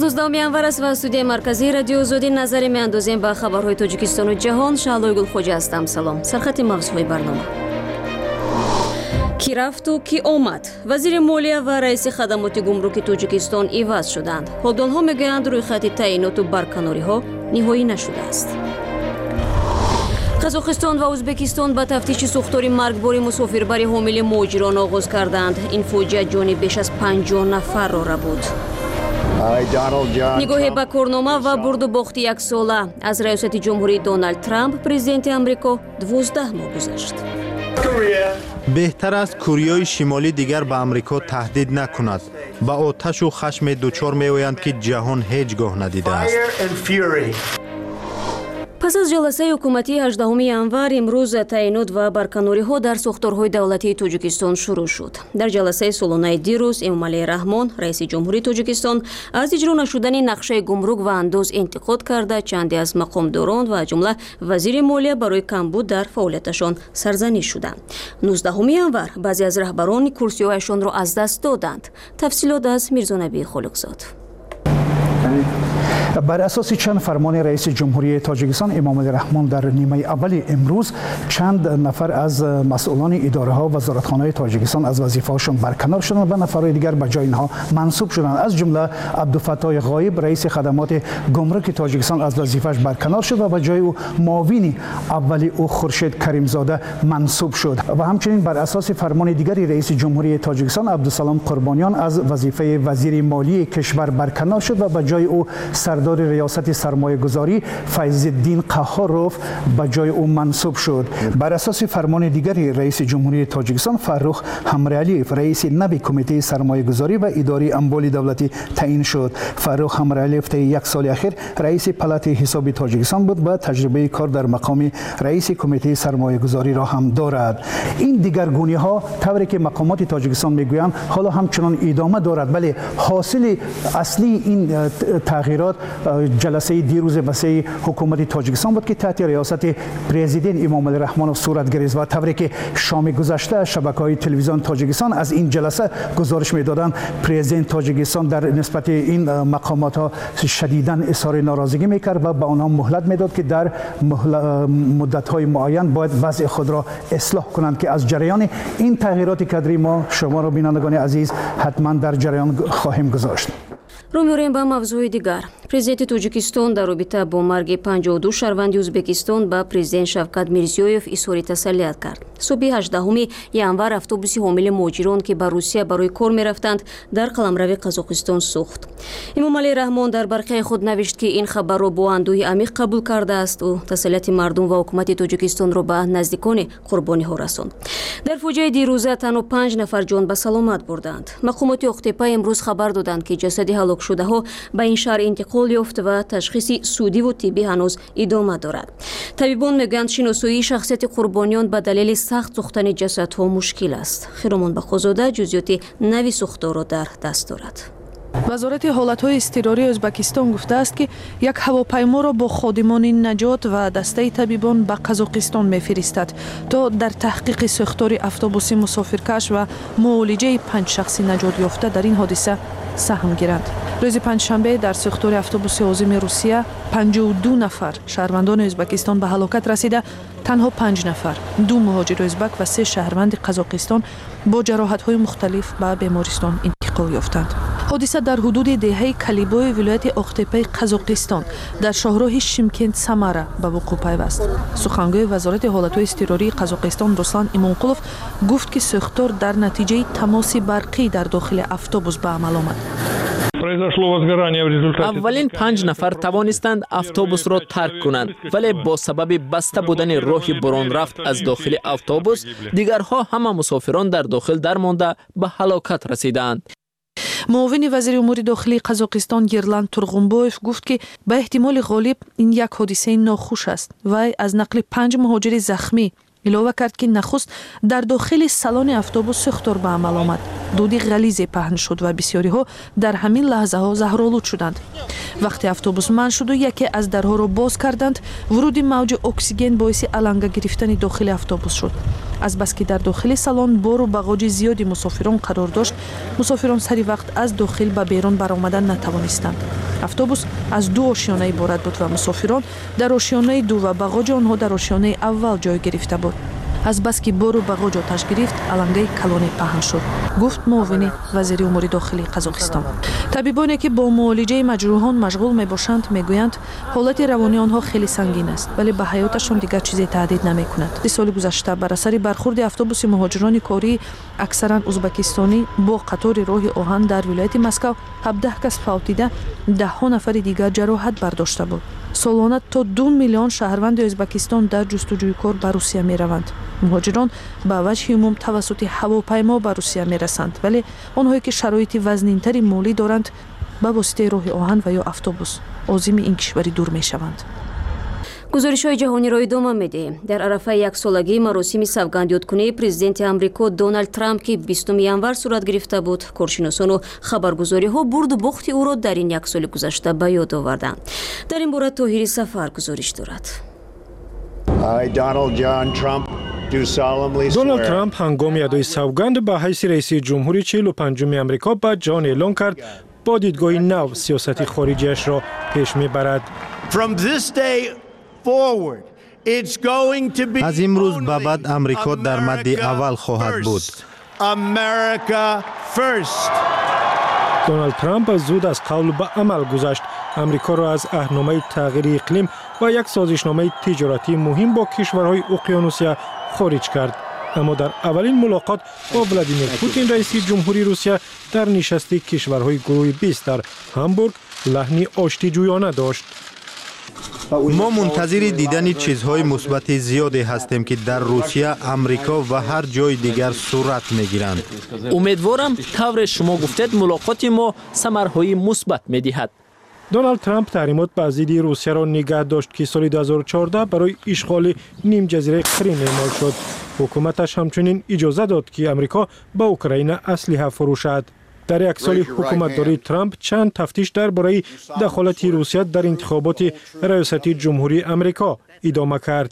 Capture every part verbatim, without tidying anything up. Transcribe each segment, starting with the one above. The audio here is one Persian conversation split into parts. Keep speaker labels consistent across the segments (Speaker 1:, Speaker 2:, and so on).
Speaker 1: نوزدهم январ است و استودیوی مرکزی رادیو آزادی نظری میاندازیم با خبرهای تاجیکستان و جهان. شعلای گلخوجه هستم. سلام. سرخط مغزهای برنامه. کی رفت و کی آمد؟ وزیر مالیه و رئیس خدمات گمرک تاجیکستان عوض شدند. حلدانها میگویند روی خط تعیینات و برکناری ها نهایی نشده است. قزاقستان و ازبکستان با تفتیش سوختاری مرگباری مسافربری حامل مهاجران آغاز کردند. این فوجیه جان بیش از پنجاه نفر را بود. نگاه به کارنامه و برد و باخت یک ساله از ریاست جمهوری دونالد ترامپ پرزیدنت امریکا دوازده ماه گذشت.
Speaker 2: بهتر است کوریای شمالی دیگر به امریکا تهدید نکند. با آتش و خشم دوچار می‌آیند که جهان هیچگاه ندیده است.
Speaker 1: پس از جلسه حکومتی هجدهم январ امروز تعیینات و برکناری‌ها در ساختارهای دولتی تاجیکستان شروع شد. در جلسه سالانه دیروز امامعلی رحمان رئیس جمهوری تاجیکستان از اجرا نشدن نقشه گمرک و انداز انتقاد کرده چندی از مقامداران و جمله وزیر مالیه برای کمبود در فعالیتشان سرزنش شدند. نوزدهم январ بعضی از رهبران کرسی‌هایشان را از دست دادند. تفصیلات از میرزا نبی خالقزاد.
Speaker 3: بر اساس چند فرمان رئیس جمهوری تاجیکستان امامعلی رحمان در نیمه اول امروز چند نفر از مسئولان اداره ها و وزارتخانه تاجیکستان از وظیفه‌هاشون برکنار شدند و نفرهای دیگر به جای اینها منصوب شدند. از جمله عبدالفتاح غایب رئیس خدمات گمرک تاجیکستان از وظیفه‌اش برکنار شد و به جای او معاون اولی او خورشید کریمزاده منصوب شد. و همچنین بر اساس فرمان دیگری رئیس جمهوری تاجیکستان عبدالسلام قربانیان از وظیفه وزیر مالی کشور برکنار شد و به جای او سردار ریاست سرمایه گذاری فیض الدین قهاروف به جای او منصوب شد. بر اساس فرمان دیگری رئیس جمهوری تاجیکستان فرخ همرعلیف رئیس نوی کمیته سرمایه گذاری و اداره اموال دولتی تعیین شد. فرخ همرعلیف طی یک سال اخیر رئیس پلات حساب تاجیکستان بود و تجربه کار در مقام رئیس کمیته سرمایه گذاری را هم دارد. این دیگرگونی ها طوری که مقامات تاجیکستان میگویند حالا همچنان ادامه دارد، ولی حاصل اصلی این تغییرات جلسه دیروز وسیع حکومت تاجیکستان بود که تحت ریاست پرزیدنت امامعلی رحمانوف صورت گرفت و طوری که شام گذشته شبکه‌های تلویزیون تاجیکستان از این جلسه گزارش می‌دادند پرزیدنت تاجیکستان در نسبت این مقامات ها شدیداً اظهار ناراضگی می‌کرد و به آنها مهلت می‌داد که در مدت‌های معین باید وضع خود را اصلاح کنند که از جریان این تغییرات کادری ما شما را بینندگان عزیز حتما در جریان خواهیم گذاشت.
Speaker 1: رو می‌ریم به موضوع دیگر. پرزیدنت تاجیکستان در رابطه با مرگ پنجاه و دو شهروند ازبکستان با پرزیدنت شفقت میرزیویف اظهار تسلیت کرد. صبح هجدهم январ اتوبوس حامل مهاجران که به روسیه برای کار می‌رفتند در قلمرو قزاقستان سوخت. امامعلی رحمان در برقه خود نوشت که این خبر را با اندوه عمیق قبول کرده است و تسلیت مردم و حکومت تاجیکستان را به نزدیکان قربانی‌ها رساند. در فوجیه دیروزه تنها پنج نفر جان به سلامت بردند. مقامات اقتپا امروز خبر دادند که جسد هلاک شده ها به این شهر انتقال یافت و تشخیص سودی و طبی هنوز ادامه دارد. طبیبان میگویند شناسایی شخصیت قربانیان به دلیل سخت سوختن جسدها مشکل است. خیرمان بخوزاده جزئیات نوی سوختار را در دست دارد.
Speaker 4: وزارت حالت‌های اضطراری ازبکستان گفته است که یک هواپیما را با خادمان نجات و دسته طبیبان به قزاقستان می‌فرستد تا در تحقیق ساختار اتوبوس مسافرکش و معالجه پنج شخص نجات یافته در این حادثه سهم گیرند. روز پنجشنبه در ساختار اتوبوس عازم روسیه پنجاه و دو نفر شهروندان ازبکستان به هلاکت رسیده، تنها پنج نفر دو مهاجر ازبک و سه شهروند قزاقستان با جراحت‌های مختلف به بیمارستان انتقال یافتند. حادثه در حدود دهه کلیبای ولایت اقتپه قزاقستان در شاهراه شیمکент سمره به وقوع پیوست. سخنگوی وزارت حالت‌های اضطراری قزاقستان رسلان ایمانقولوف گفت که ساختار در نتیجه تماس برقی در داخل اتوبوس به عمل آمد.
Speaker 5: اولین پنج نفر توانستند اتوبوس را ترک کنند، ولی با سبب بسته بودن راه برون رفت از داخل اتوبوس دیگرها همه مسافران در داخل درمانده به هلاکت رسیدند.
Speaker 4: معاون وزیر امور داخلی قزاقستان گیرلند تورغونبویف گفت که به احتمال غالب این یک حادثه ناخوش است و از نقل پنج مهاجر زخمی علاوه کرد که نخست در داخل سالن اتوبوس سوختار به عمل آمد. دودی غلیظی پهن شد و بسیاری ها در همین لحظه ها زهرآلود شدند. وقتی اتوبوس منع شد و یکی از درها را باز کردند، ورود موج اکسیژن باعث علنگه گرفتن داخل اتوبوس شد. از بس که در داخل سالن بار و بغاج زیادی مسافران قرار داشت، مسافران سری وقت از داخل به بیرون برآمدن نتوانستند. автобус аз ду ошёна иборат буд ва мусофирон дар ошёнаи ду ва бағоҷи онҳо дар ошёнаи аввал ҷой гирифта буд. аз баски бору бағоҷ оташ гирифт, алангаи калонӣ паҳн шуд, гуфт муовини вазири умури дохилии Қазоқистон. табибоне ки бо муолиҷаи маҷрӯҳон машғул мебошанд мегӯянд ҳолати равонии онҳо хеле сангин аст, вале ба ҳаёташон дигар чизе таҳдид намекунад. ди соли гузашта бар асари бархурди автобуси муҳоҷирони кории аксаран узбекистонӣ бо қатори роҳи оҳан дар вилояти Москав ҳабдаҳ кас фавтида, даҳҳо нафари дигар ҷароҳат бардошта буд. солона то ду миллион шаҳрванди Ӯзбекистон дар ҷустуҷӯи кор ба Русия мераванд. муҳоҷирон ба ваҷҳи умум тавассути ҳавопаймо ба Русия мерасанд, вале онҳое ки шароити вазнинтари молӣ доранд ба воситаи роҳи оҳан ва ё автобус озими ин кишварӣ дур мешаванд.
Speaker 1: гузоришҳои ҷаҳониро идома медиҳем. дар арафаи яксолагии маросими савгандёткунии президенти амрико Доналд Трамп ки бистуми январ сурат гирифта буд, коршиносону хабаргузориҳо бурду бохти ӯро дар ин як соли гузашта ба ёд оварданд. дар ин бора Тоҳири Сафар гузориш дорад.
Speaker 6: дональд Трамп ҳангоми адои савганд ба ҳайси раиси ҷумҳури чилу панҷуми амрико ба ҷон эълон кард, бо дидгоҳи нав сиёсати хориҷиашро пеш мебарад.
Speaker 2: аз имрӯз ба баъд амрико дар мадди аввал хоҳад буд.
Speaker 6: дональд Трамп зуд аз қавл ба амал гузашт. амрикоро аз аҳдномаи тағйири иқлим ва як созишномаи тиҷоратии муҳим бо кишварҳои уқёнусия хориҷ кард. аммо дар аввалин мулоқот бо Владимир Путин раиси ҷумҳури Русия дар нишасти кишварҳои гурӯҳи бист дар Ҳамбург лаҳни оштиҷӯёна дошт.
Speaker 2: мо мунтазири дидани чизҳои мусбати зиёде ҳастем ки дар Русия, Амрико ва ҳар ҷои дигар сурат мегиранд.
Speaker 5: умедворам тавре шумо гуфтед мулоқоти мо самарҳои мусбат медиҳад.
Speaker 6: дональд Трамп таҳримот ба зидди Русияро нигоҳ дошт ки соли ду ҳазору чордаҳ барои ишғоли нимҷазираи Крим эъмол шуд. ҳукуматаш ҳамчунин иҷоза дод ки Амрико ба Украина аслиҳа фурӯшад. дар як соли ҳукуматдории Трамп чанд тафтиш дар бораи дахолати Русия дар интихоботи раёсати ҷумҳурии Амрико идома кард.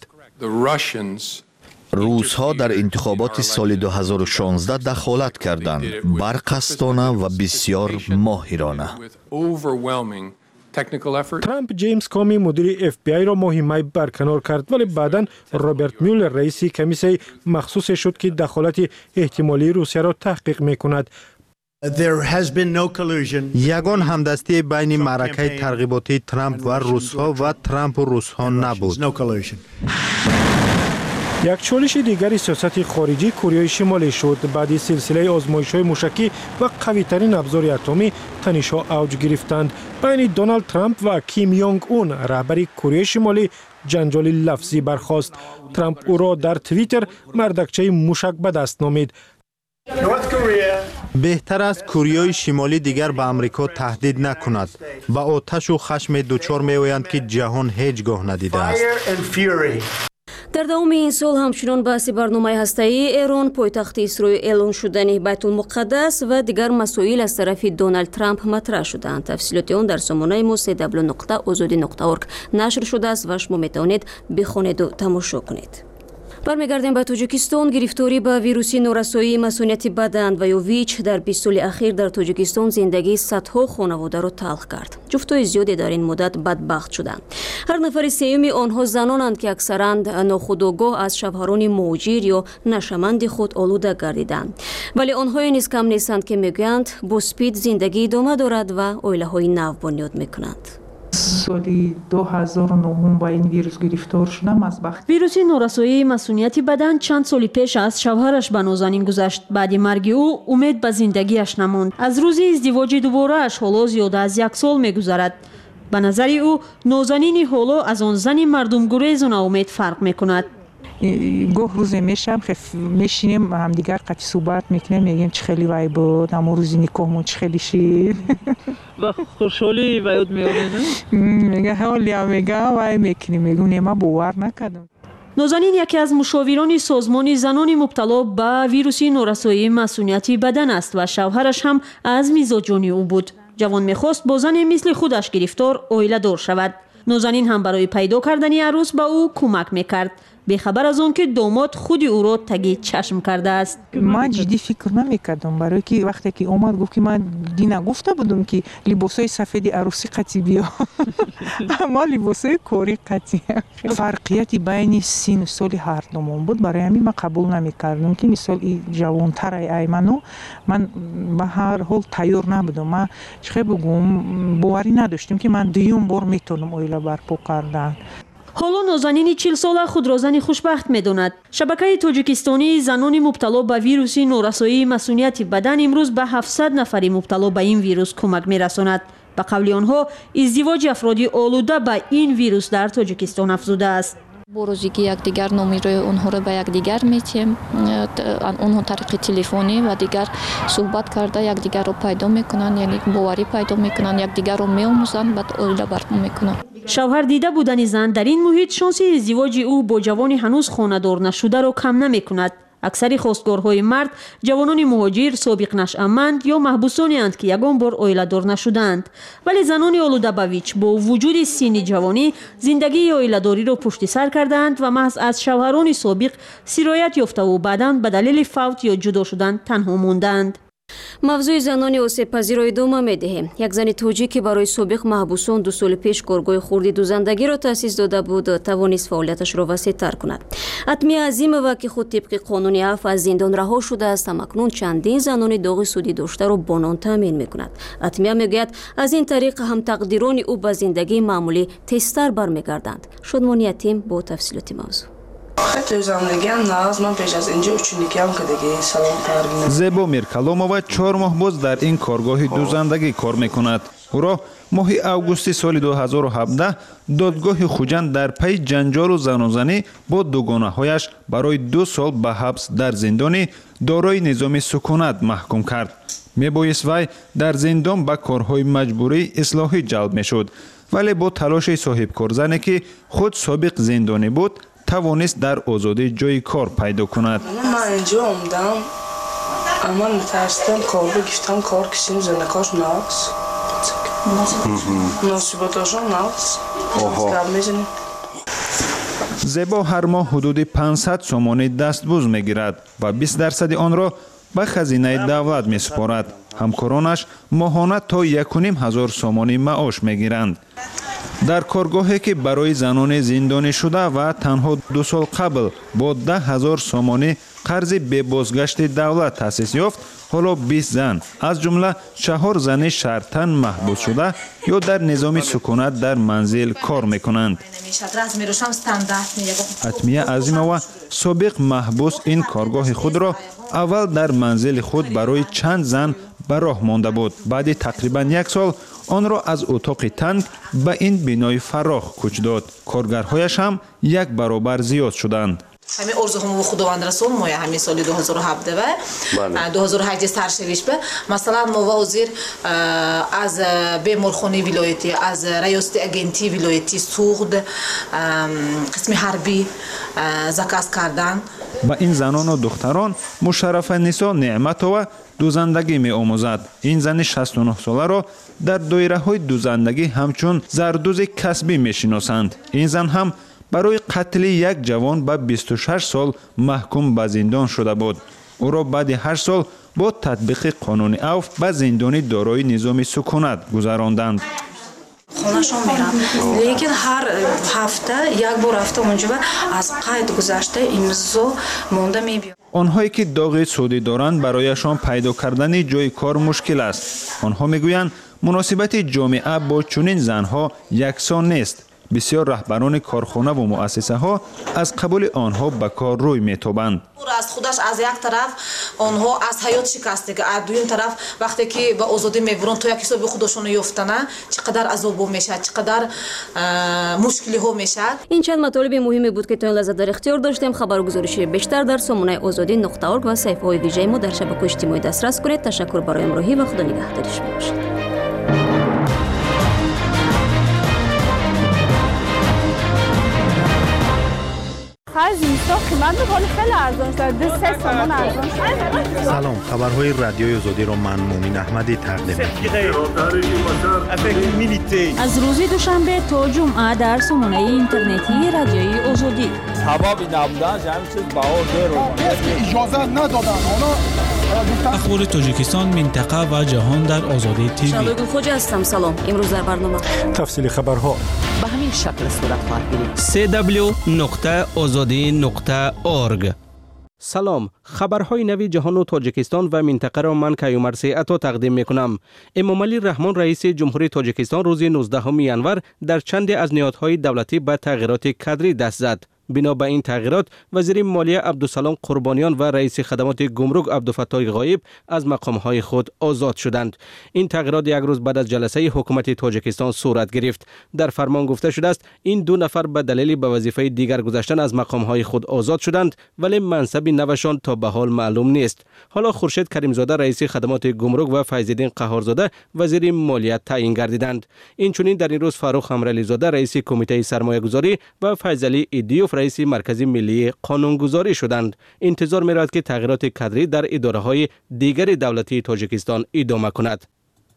Speaker 7: русҳо дар интихоботи соли ду ҳазору шонздаҳ дахолат карданд, барқастона ва бисёр моҳирона.
Speaker 6: Трамп Джеймс Коми мудири эф би ай-ро моҳи май барканор кард, вале баъдан Роберт Мюллер раиси комиссияи махсусе шуд ки дахолати эҳтимолии Русияро таҳқиқ мекунад.
Speaker 2: ягон ҳамдастии байни маъракаи тарғиботии Трамп ва русҳо ва Трампу русҳо набуд.
Speaker 6: як чолиши дигари сиёсати хориҷӣ Кореяи Шимолӣ шуд. баъди силсилаи озмоишҳои мушакӣ ва қавитарин абзори атомӣ танишҳо авҷ гирифтанд. байни Доналд Трамп ва Ким Йонг Ун, раҳбари Кореяи Шимолӣ, ҷанҷоли лафзӣ бархост. Трамп ӯро дар Твиттер мардакчаи мушак ба даст номид.
Speaker 2: беҳтар аст Кореяи Шимолӣ дигар ба Амрико таҳдид накунад. ба оташу хашме дучор меоянд ки ҷаҳон ҳеҷ гоҳ надидааст.
Speaker 1: дар давоми ин сол ҳамчунон баҳси барномаи ҳастаии Эрон, пойтахти Исроил эълон шудани Байтулмуқаддас ва дигар масоил аз тарафи Дональд Трамп матраҳ шуданд. тафсилоти он дар сомонаи мо се дабл ю нуқта озодӣ нуқта орг нашр шудааст ва шумо метавонед бихонеду тамошо кунед. бармегардем ба Тоҷикистон. гирифторӣ ба вируси норасоии масонияти бадан ва ё ВИЧ дар бист соли ахир дар Тоҷикистон зиндагии садҳо хонаводаро талх кард. ҷуфтҳои зиёде дар ин муддат бадбахт шуданд. ҳар нафари сеюми онҳо занонанд ки аксаран нохудогоҳ аз шавҳарони муҳоҷир ё нашаманди худ олуда гардиданд. вале онҳое низ кам нестанд ки мегӯянд бо СПИД зиндагӣ идома дорад ва оилаҳои нав бунёд мекунанд.
Speaker 8: соли ду ҳазору нӯҳум ба ин вирус гирифтор шудам. аз бахти
Speaker 9: вируси норасоии масунияти бадан чанд соли пеш аз шавҳараш ба нозанин гузашт. баъди марги ӯ умед ба зиндагиаш намонд. аз рӯзи издивоҷи дуборааш ҳоло зиёда аз як сол мегузарад. ба назари ӯ нозанини ҳоло аз он зани мардумгурезу наумед фарқ мекунад.
Speaker 8: гоҳ рӯзе мешам мешинем ҳамдигар қатъи суҳбат мекунем, мегем чӣ хеле вай буд, аммо рӯзи никоҳмон чӣ хеле шид
Speaker 10: ва хушҳолӣ ва ёд меоред.
Speaker 8: мега ҳолиам мегам вай мекунем, мегум нема бовар накардам.
Speaker 9: нозанин яке аз мушовирони созмони занони мубтало ба вируси норасоии масунияти бадан аст ва шавҳараш ҳам аз мизоҷони ӯ буд. ҷавон мехост бо зане мисли худаш гирифтор оиладор шавад. нозанин ҳам барои пайдо кардани арӯс ба ӯ кӯмак мекард. бехабар аз он ки домод худи ӯро таги чашм кардааст.
Speaker 8: ман ҷиддӣ фикр намекардам, барое ки вақте ки омад гуфт ки ман ди нагуфта будам ки либосои сафеди арӯсӣ қатӣ биё, аммо либосои корӣ қатӣ. фарқияти байни син соли ҳардумон буд, барои ҳамин ман қабул намекардам ки мисол и ҷавонтарай ай ману ман ба ҳар ҳол тайёр набудам. ман чӣ бигӯм боварӣ надоштам ки ман дуюм бор метавонам оила барпо кардан.
Speaker 9: ҳоло нозанини чил сола худро зани хушбахт медонад. шабакаи тоҷикистонии занони мубтало ба вируси норасоии масунияти бадан имрӯз ба ҳафтсад нафари мубтало ба ин вирус кӯмак мерасонад. ба қавли онҳо издивоҷи афроди олуда ба ин вирус дар тоҷикистон афзудааст.
Speaker 11: бо розигӣ якдигар номерои онҳоро ба якдигар метиҳем, онҳо тариқи телефонӣ ва дигар суҳбат карда якдигарро пайдо мекунанд, яъне боварӣ пайдо мекунанд, якдигарро меомӯзанд, баъд оила барпо мекунанд.
Speaker 9: шавҳар дида будани зан дар ин муҳит шонси издивоҷи ӯ бо ҷавони ҳанӯз хонадор нашударо кам намекунад. аксари хостгорҳои мард ҷавонони муҳоҷир, собиқ нашъаманд ё маҳбусонеанд ки ягон бор оиладор нашудаанд. вале занони олуда ба вич бо вуҷуди синни ҷавонӣ зиндагии оиладориро пушти сар кардаанд ва маҳз аз шавҳарони собиқ сироят ёфтаву баъдан ба далели фавт ё ҷудо шудан танҳо мондаанд.
Speaker 1: мавзӯи занони осебпазиро идома медиҳем. як зани тоҷик ки барои собиқ маҳбусон ду соли пеш коргоҳи хурди дузандагиро таъсис дода буд, тавонист фаъолияташро васеътар кунад. атмия азимова ки худ тибқи қонуни афв аз зиндон раҳо шудааст, ҳамакнун чандин занони доғи судӣ доштаро бо нон таъмин мекунад. атмия мегӯяд аз ин тариқ ҳамтақдирони ӯ ба зиндагии маъмулӣ тезтар бармегарданд. шодмони ятим бо тафсилоти мавзӯъ.
Speaker 12: зебо миркаломова чор моҳ боз дар ин коргоҳи дузандагӣ кор мекунад. ӯро моҳи августи соли ду ҳазору ҳабдаҳ додгоҳи хуҷанд дар пайи ҷанҷолу занозанӣ бо дугонаҳояш барои ду сол ба ҳабс дар зиндони дорои низоми сукунат маҳкум кард. мебоист вай дар зиндон ба корҳои маҷбурии ислоҳӣ ҷалб мешуд, вале бо талоши соҳибкорзане ки худ собиқ зиндонӣ буд, тавонист дар озодӣ ҷои кор пайдо кунад.
Speaker 13: ман инҷо омдам, аман метарсидам корба гифтам, кор кисим занакош нақс муносиботошон нақс гап мезанем.
Speaker 12: зебо ҳар моҳ ҳудуди пансад сомонӣ дастбӯз мегирад ва бист дарсади онро ба хазинаи давлат месупорад. ҳамкоронаш моҳона то якуним ҳазор сомонӣ маош мегиранд. дар коргоҳе ки барои занони зиндонӣ шуда ва танҳо ду сол қабл бо даҳ ҳазор сомонӣ қарзи бебозгашти давлат таъсис ёфт, ҳоло бист зан аз ҷумла чаҳор зани шартан маҳбус шуда ё дар низоми сукунат дар манзил кор мекунанд. атмия азимова собиқ маҳбус ин коргоҳи худро аввал дар манзили худ барои чанд зан ба роҳ монда буд. баъди тақрибан як сол онро аз утоқи танг ба ин бинои фарроғ кӯч дод. коргарҳояш ҳам як баробар зиёд шуданд.
Speaker 14: ҳамин орзуҳомо бо худованд расон моя ҳамин соли ду ҳазору ҳабдаҳ ва ду ҳазору ҳаштум старшевиш ба масалан мо ва ҳозир аз беморхонаи вилоятӣ, аз раёсати агентии вилоятӣ суғд қисми ҳарбӣ заказ кардан.
Speaker 12: ба ин занону духтарон Мушаррафанисо Неъматова дузандагӣ меомӯзад. ин зани шасту нӯҳ соларо дар доираҳои дузандагӣ ҳамчун зардӯзи касбӣ мешиносанд. ин зан ҳам барои қатли як ҷавон ба бисту шаш сол маҳкум ба зиндон шуда буд. ӯро баъди ҳашт сол бо татбиқи қонуни афв ба зиндони дорои низоми сукунат гузаронданд.
Speaker 13: хонашон мерам, лекин ҳар ҳафта як бор рафта онҷо ва аз қайд гузашта имзо монда мебиём.
Speaker 12: онҳое ки доғи судӣ доранд барояшон пайдо кардани ҷои кор мушкил аст. онҳо мегӯянд муносибати ҷомеа бо чунин занҳо яксон нест. бисёр раҳбарони корхонаву муассисаҳо аз қабули онҳо ба кор рӯй метобанд.
Speaker 14: аз худаш аз як тараф онҳо аз ҳаёт шикастага, аз дуюм тараф вақте ки ба озодӣ мебуранд то як ҳисоби худашонро ёфтана чӣ қадар азобо мешавад, чӣ қадар мушкилиҳо мешавад.
Speaker 1: ин чанд матолиби муҳиме буд ки то ин лаҳза дар ихтиёр доштем. хабаргузориши бештар дар сомонаи озодӣ нуқта орг ва саҳифаҳои вижаи мо дар шабакаҳои иҷтимоӣ дастрас кунед. ташаккур барои ҳамроҳӣ ва худо нигаҳдори шумо бошад.
Speaker 15: آخر زمستان قیمت میکنه خیلی ارزان شد. دو سه تومان ارزان شد.
Speaker 2: سلام، خبرهای رادیوی آزادی را من مومین احمدی تقدیم می‌کنم.
Speaker 9: از روز دوشنبه تا جمعه در سامانه اینترنتی رادیوی آزادی.
Speaker 16: حبابی نبودن همین چیز باور داره. اجازه ندادن.
Speaker 17: اخبار تاجیکستان، منطقه و جهان در آزادی تیوی.
Speaker 1: شبگون خوجا هستم. سلام. امروز در برنامه
Speaker 6: تفصیل خبرها
Speaker 18: به همین شکل صورت خواهد گرفت.
Speaker 17: سه دبلیو نقطه آزادی نقطه اورگ.
Speaker 19: سلام، خبرهای نوی جهان و تاجیکستان و منطقه را من کیومر سیعتا تقدیم میکنم. امامعلی رحمان رئیس جمهوری تاجیکستان روز نوزدهم ینور در چند از نهادهای دولتی به تغییرات کادری دست زد. بنا به این تغییرات، وزیر مالیه عبدالسلام قربانیان و رئیس خدمات گمرک عبدالفتاح غایب از مقامهای خود آزاد شدند. این تغییرات یک روز بعد از جلسه حکومت تاجیکستان صورت گرفت. در فرمان گفته شده است این دو نفر به دلیل به وظیفه دیگر گذاشتن از مقامهای خود آزاد شدند، ولی منصب نوشان تا به حال معلوم نیست. حالا خورشید کریمزاده رئیس خدمات گمرک و فیض‌الدین قهارزاده وزیر مالیه تعیین گردیدند. اینچنین در این روز فاروق امرعلی زاده رئیس کمیته سرمایه‌گذاری و فیضعلی ایدیوف رئیس مرکزی ملی قانونگذاری شدند. انتظار می‌رود که تغییرات کادری در اداره‌های دیگر دولتی تاجیکستان ادامه کند.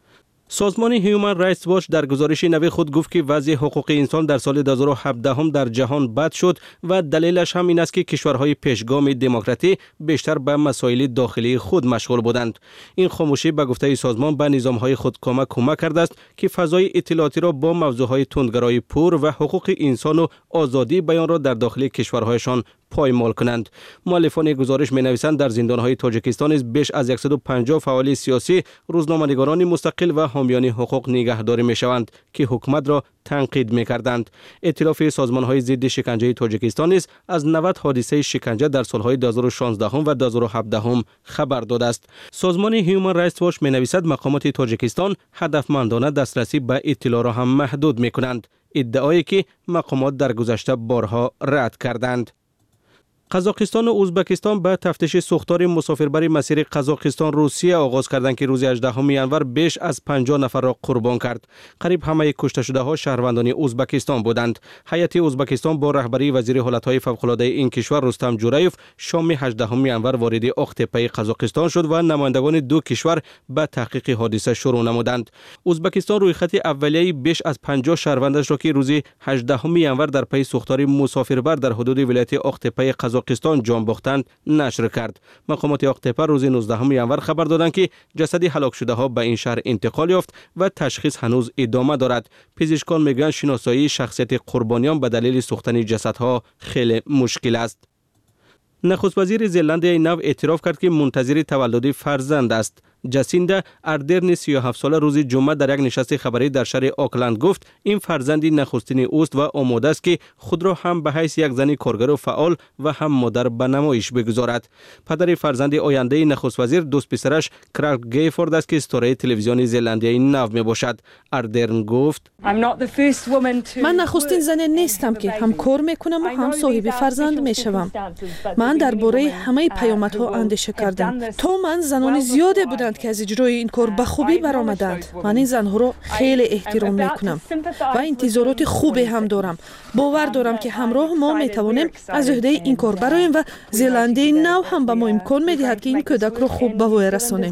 Speaker 19: سازمان هیومن رایتس واچ در گزارش نوی خود گفت که وضع حقوق انسان در سال دو هزار و هفده هم در جهان بد شد و دلیلش هم این است که کشورهای پیشگام دموکراتی بیشتر به مسائل داخلی خود مشغول بودند. این خاموشی به گفته سازمان به نظامهای خود کمک کمک کرده است که فضای اطلاعاتی را با موضوعهای تندگرای پور و حقوق انسان و آزادی بیان را در داخل کشورهایشان پایمال کنند. مؤلفان گزارش می نویسند در زندانهای تاجیکستان نیز بیش از صد و پنجاه فعال سیاسی، روزنامه‌نگاران مستقل و حامیان حقوق نگهداری می شوند که حکومت را تنقید می کردند. ائتلاف سازمان‌های ضد شکنجه تاجیکستان نیز از نود حادثه شکنجه در سالهای دو هزار و شانزده و دو هزار و هفده خبر داده است. سازمان هیومن رایتس واچ می نویسد مقامات تاجیکستان هدفمندانه دسترسی به اطلاع را هم محدود می کنند، ادعایی که مقامات در گذشته بارها رد کردند. قزاقستان و ازبکستان به تفتیش سوختار مسافربری مسیر قزاقستان روسیه آغاز کردند که روز هجدهم ینور بیش از پنجاه نفر را قربان کرد. قریب همه کشته شده ها شهروندان ازبکستان بودند. هیئت ازبکستان با رهبری وزیر حالتهای فوق‌العاده این کشور رستم جورایف شام هجدهم ینور وارد آختپه قزاقستان شد و نمایندگان دو کشور به تحقیق حادثه شروع نمودند. ازبکستان روی خط اولیه بیش از پنجاه شهروندش را که روز هجدهم ینور در پی سوختار مسافربر در حدود ولایت آختپه قزاقستان جان باختند نشر کرد. مقامات آختپه روز نوزدهم ینور خبر دادند که جسد هلاک شده ها به این شهر انتقال یافت و تشخیص هنوز ادامه دارد. پزشکان میگویند شناسایی شخصیت قربانیان به دلیل سوختن جسدها خیلی مشکل است. نخست وزیر زلندیای نو اعتراف کرد که منتظر تولد فرزند است. جاسیندا اردرن سی و هفت ساله روز جمعه در یک نشست خبری در شهر آکلند گفت این فرزندی نخستین اوست و آماده است که خود را هم به حیث یک زن کارگر و فعال و هم مادر به نمایش بگذارد. پدر فرزند آینده نخست وزیر دوست پسرش کرک گیفورد است که ستاره تلویزیون زلندیای نو می باشد. اردرن گفت
Speaker 4: من نخستین زن نیستم که هم کار میکنم و هم صاحب فرزند میشوم. من درباره همه پیامدها اندیشه کردم. تا من زنان زیاده بودند که از اجرای این کار به خوبی برآمدند. من این زنها را خیلی احترام میکنم و انتظارات خوبی هم دارم. باور دارم که همراه ما میتوانیم از عهده این کار برآییم و زلندی نو هم به ما امکان میدهد که این کودک را خوب به وی رسانیم.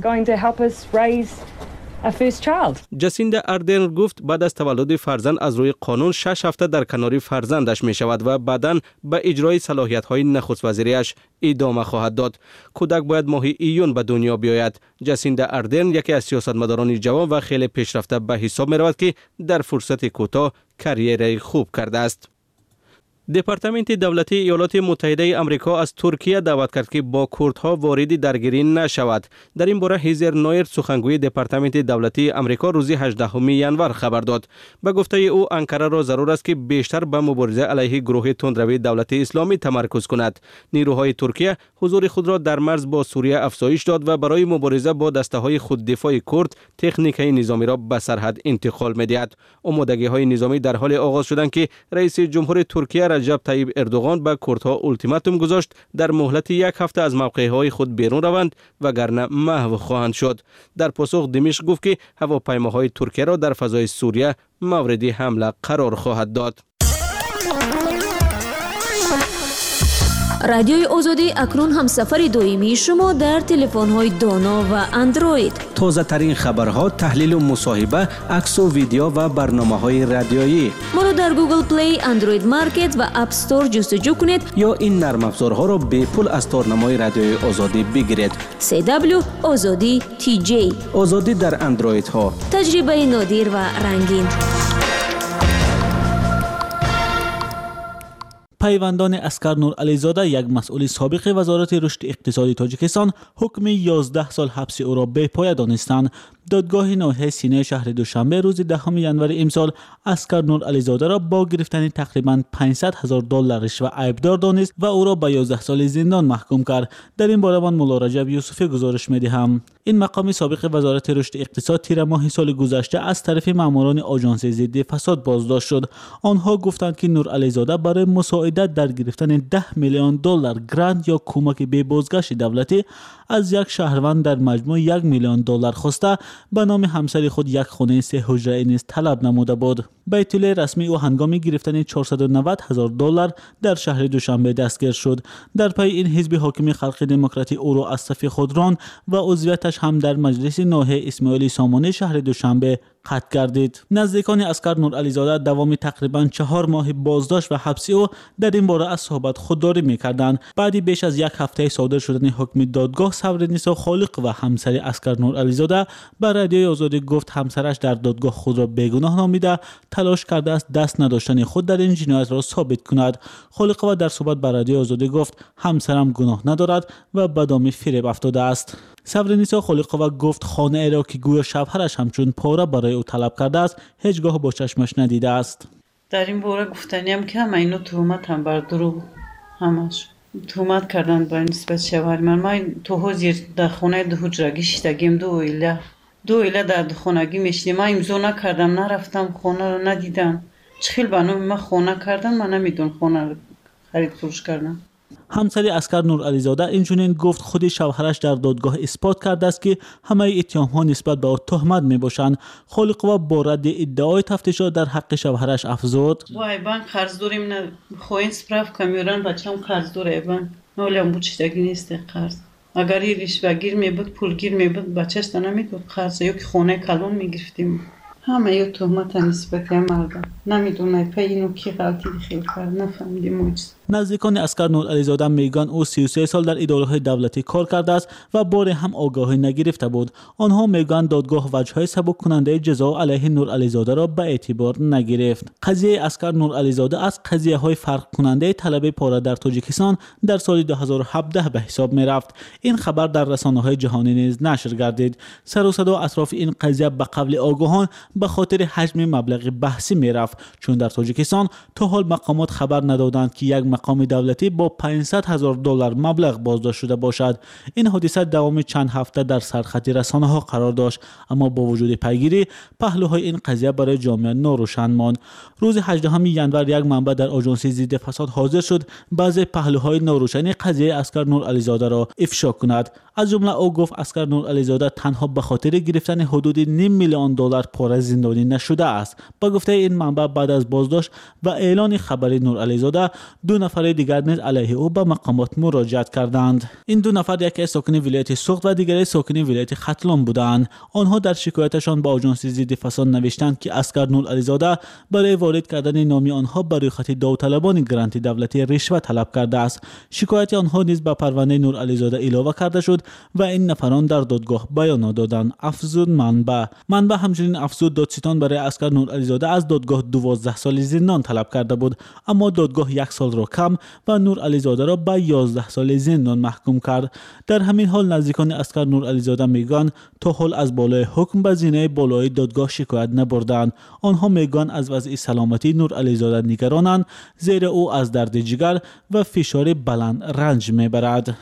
Speaker 19: جاسیندا اردرن گفت بعد از تولد فرزند از روی قانون شش هفته در کنار فرزندش می شود و بعداً به اجرای صلاحیت های نخست وزیریش ادامه خواهد داد. کودک باید ماه ایون به دنیا بیاید. جاسیندا اردرن یکی از سیاستمداران جوان و خیلی پیشرفته به حساب می رود که در فرصت کوتاه کریر خوب کرده است. دپارتمنت دولتی ایالات متحده آمریکا از ترکیه دعوت کرد که با کردها وارد درگیری نشود. در این باره هیزر نویر سخنگوی دپارتمنت دولتی آمریکا روز هجدهم ینور خبر داد. به گفته او انقره را ضرور است که بیشتر به مبارزه علیه گروه تندروی دولت اسلامی تمرکز کند. نیروهای ترکیه حضور خود را در مرز با سوریه افزایش داد و برای مبارزه با دسته‌های خوددفاع کرد تکنیک‌های نظامی را به سرحد انتقال می‌دهد. آمادگی‌های نظامی در حال آغاز شدند که رئیس جمهور ترکیه رجب طیب اردوغان به کردها التیماتوم گذاشت در مهلت یک هفته از موقعهای خود بیرون روند وگرنه محو خواهند شد. در پاسخ دمشق گفت که هواپیماهای ترکیه را در فضای سوریه مورد حمله قرار خواهد داد.
Speaker 1: رادیوی آزادی اکنون هم سفر دائمی شما در تلفن‌های دانا و اندروید.
Speaker 19: تازه ترین خبرها، تحلیل و مصاحبه، عکس و ویدیو و برنامه‌های رادیویی.
Speaker 1: ما را در گوگل پلی، اندروید مارکت و اپ استور جستجو کنید
Speaker 19: یا این نرم افزارها را به پول از تارنمای رادیوی آزادی بگیرید.
Speaker 1: سی دبلیو آزادی تی جی.
Speaker 19: آزادی در اندروید ها.
Speaker 1: تجربه نادر و رنگین.
Speaker 20: پیوندان اسکر نور علیزاده، یک مسئول سابق وزارت رشد اقتصادی تاجیکستان، حکم یازده سال حبس او را به پایه دانستند. دادگاه ناحیه سینه شهر دوشنبه روز دهم ژانویه امسال اسکر نور علیزاده را با گرفتن تقریباً پانصد هزار دلار رشوه عیبدار دانست و او را به یازده سال زندان محکوم کرد. در این باره من مولا رجب یوسفی گزارش می‌دهم. این مقام سابق وزارت رشد اقتصاد تیر ماه سال گذشته از طرف ماموران آژانس ضد فساد بازداشت شد. آنها گفتند که نور علیزاده برای مساعدت در گرفتن ده میلیون دلار گرانت یا کمک به بازگشت دولتی از یک شهروند در مجموع یک میلیون دلار خواسته به نام همسر خود یک خانه سه حجره نیز طلب نموده بود. به اطلاع رسمی او هنگام گرفتن چهارصد و نود هزار دلار در شهر دوشنبه دستگیر شد. در پی این حزب حاکم خلق دموکراتی او را از صف خود راند و عضویتش هم در مجلس ناحیه اسماعیلی سامانه شهر دوشنبه قطع گردید. نزدیکان اسکر نور علیزاده دوام تقریبا چهار ماه بازداشت و حبس او در این باره از صحبت خودداری می‌کردند. بعد بیش از یک هفته صادر شدن حکم دادگاه، صبرنیسا خالق و همسر اسکر نور علیزاده به رادیوی آزادی گفت همسرش در دادگاه خود را بیگناه نامیده تلاش کرده است دست نداشتن خود در این جنایت را ثابت کند. خالق در صحبت به رادیوی آزادی گفت همسرم گناه ندارد و به دام فریب افتاده است. صبرنیسا خالقова گفت خانه را که گویا شوهرش همچون پاره برای او طلب کرده است هیچگاه با چشمش ندیده است.
Speaker 21: در این باره گفتنیم که همه اینو تهمت هم بر دروغ همش تهمت کردن با نسبت شوهر من. ما تو زیر در خانه دو حجرگی شیدگیم دو ایله دو ایله در خانگی میشنیم. من امضا نکردم، نرفتم خانه رو ندیدم. چخیل بانو من خانه کردن، من نمیدون خانه خرید فروش کردم.
Speaker 20: همسر اسکر نور علیزاده اینچنین گفت خود شوهرش در دادگاه اثبات کرده است که همه اتهام‌ها نسبت به او تهمت میباشند. خالقova با رد ادعای تفتیشات در حق شوهرش افزود:
Speaker 21: وای بانک قرض داریم، نه خوین سپراف کمیران بچه‌م قرض داره بانک نولم بوچتگی نیست قرض. اگر یه ریشوگیر میبود پولگیر میبود بچه‌ش تا نمیداد قرض یا که خونه کلون میگرفتیم. همه یه تهمت نسبت مردم نمیدونه پی اینو کی غلطی خیلی کرد نفهمیدیم موجز.
Speaker 20: نزدیکان اسکر نور علیزاده میگن او سی و سه سال در اداره‌های دولتی کار کرده است و بار هم آگاهی نگرفته بود. آنها میگن دادگاه وجه‌های سبک کننده جزا علیه نور علیزاده را به اعتبار نگرفت. قضیه اسکر نور علیزاده از قضیه‌های فرق کننده طلب پاره در تاجیکستان در سال دو هزار و هفده به حساب میرفت. این خبر در رسانه‌های جهانی نیز نشر گردید. سر و صدا اطراف این قضیه به قول آگاهان به خاطر حجم مبلغ بحثی میرفت، چون در تاجیکستان تا حال مقامات خبر ندادند که یک مقام دولتی با پانصد هزار دلار مبلغ بازداشت شده باشد. این حادثه دوام چند هفته در سرخط رسانه‌ها قرار داشت، اما با وجود پیگیری پهلوهای این قضیه برای جامعه ناروشن ماند. روز هجدهم ژانویه یک منبع در آژانس ضد فساد حاضر شد بعضی پهلوهای ناروشن قضیه اسکر نور علیزاده را افشا کند. از جمله او گفت اسکر نور علیزاده تنها به خاطر گرفتن حدود نیم میلیون دلار پاره زندانی نشده است. با گفته این منبع بعد از بازداشت و اعلان خبر نور علیزاده دو نفر دیگر نیز علیه او به مقامات مراجعت کردند. این دو نفر یکی ساکن ولایت سوخت و دیگری ساکن ولایت ختلان بودند. آنها در شکایتشان با آژانس ضد فساد نوشتند که اسکر نور علیزاده برای وارد کردن نام آنها برای خط داوطلبان گرانت دولتی رشوه طلب کرده است. شکایت آنها نیز به پرونده نور علیزاده اضافه کرده شد و این نفران در دادگاه بیان دادند. افزود منبع منبع همچنین افزود دادستان برای اسکر نور علیزاده از دادگاه دوازده سال زندان طلب کرده بود، اما دادگاه یک سال را کم و نور علیزاده را به یازده سال زندان محکوم کرد. در همین حال نزدیکان اسکر نور علیزاده میگن تا حال از بالای حکم به زینه بالای دادگاه شکایت نبردند. آنها میگن از وضع سلامتی نور علیزاده نگرانند، زیرا او از درد جگر و فشار بلند رنج میبرد.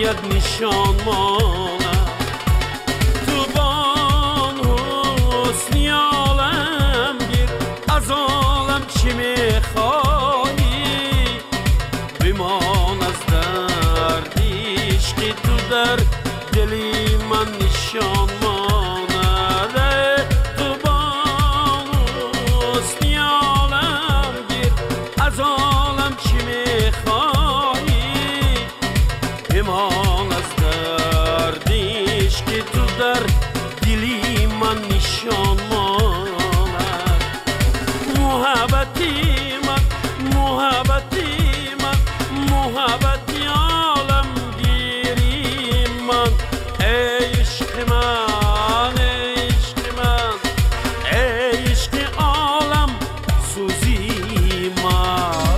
Speaker 3: باید نشان ماند تو بان حسنی عالمگیر از عالم چی میخواهی بمان از درد عشقی تو در دلی من نشان ماند تو بان حسنی عالمگیر از عالم چی میخواهی بمان از درد عشقی تو در دلی من نشان ماند محبتی من محبتی من محبتی عالمگیری من ای عشق من ای عشق من ای عشق عالم سوزی من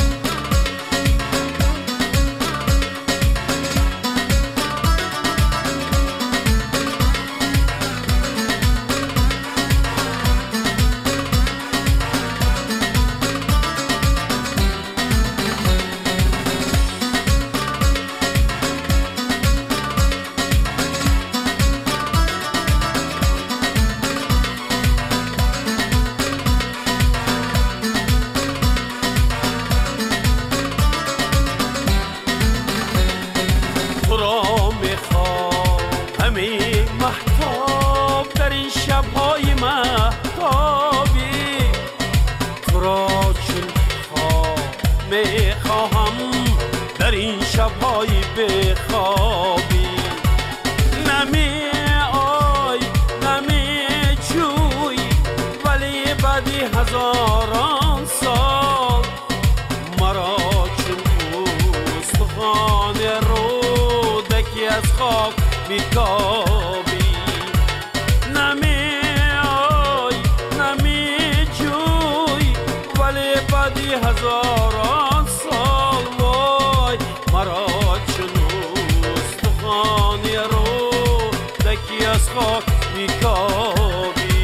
Speaker 3: تو را میخوام همین مهتاب در این شبهای مهتابی تو را چون خواب میخواهم در این شبهای بخوابی نمی آی نمی جوی ولی بعدی هزاران سال مرا چون استخوان رودکی از خاک میکابی نمی آی نمی جوی ولی بعدی هزاران سال وای مرا چون استخوان رودکی از خاک میکابی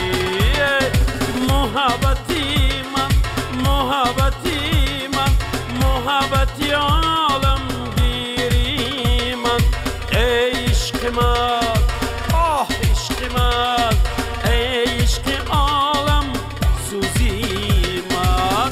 Speaker 3: محبتی من محبتی من محبتی عالمگیری من ای عشق من آه عشق من ای عشق عالم سوزی من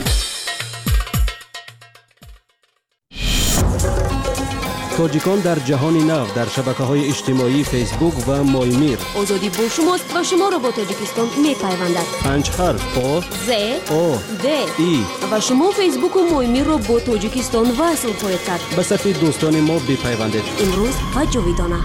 Speaker 19: تاجیکان در جهان نو در شبکه‌های اجتماعی فیسبوک و مایمیر.
Speaker 1: آزادی با شماست و شما را با تاجیکستان میپیوندد.
Speaker 19: پنج حرف آ
Speaker 1: ز
Speaker 19: او
Speaker 1: د
Speaker 19: ای
Speaker 1: و شما فیسبوک و مایمیر را با تاجیکستان وصل خواهید کرد.
Speaker 19: به صفحه دوستان ما بپیوندید.
Speaker 1: امروز و جاویدانه.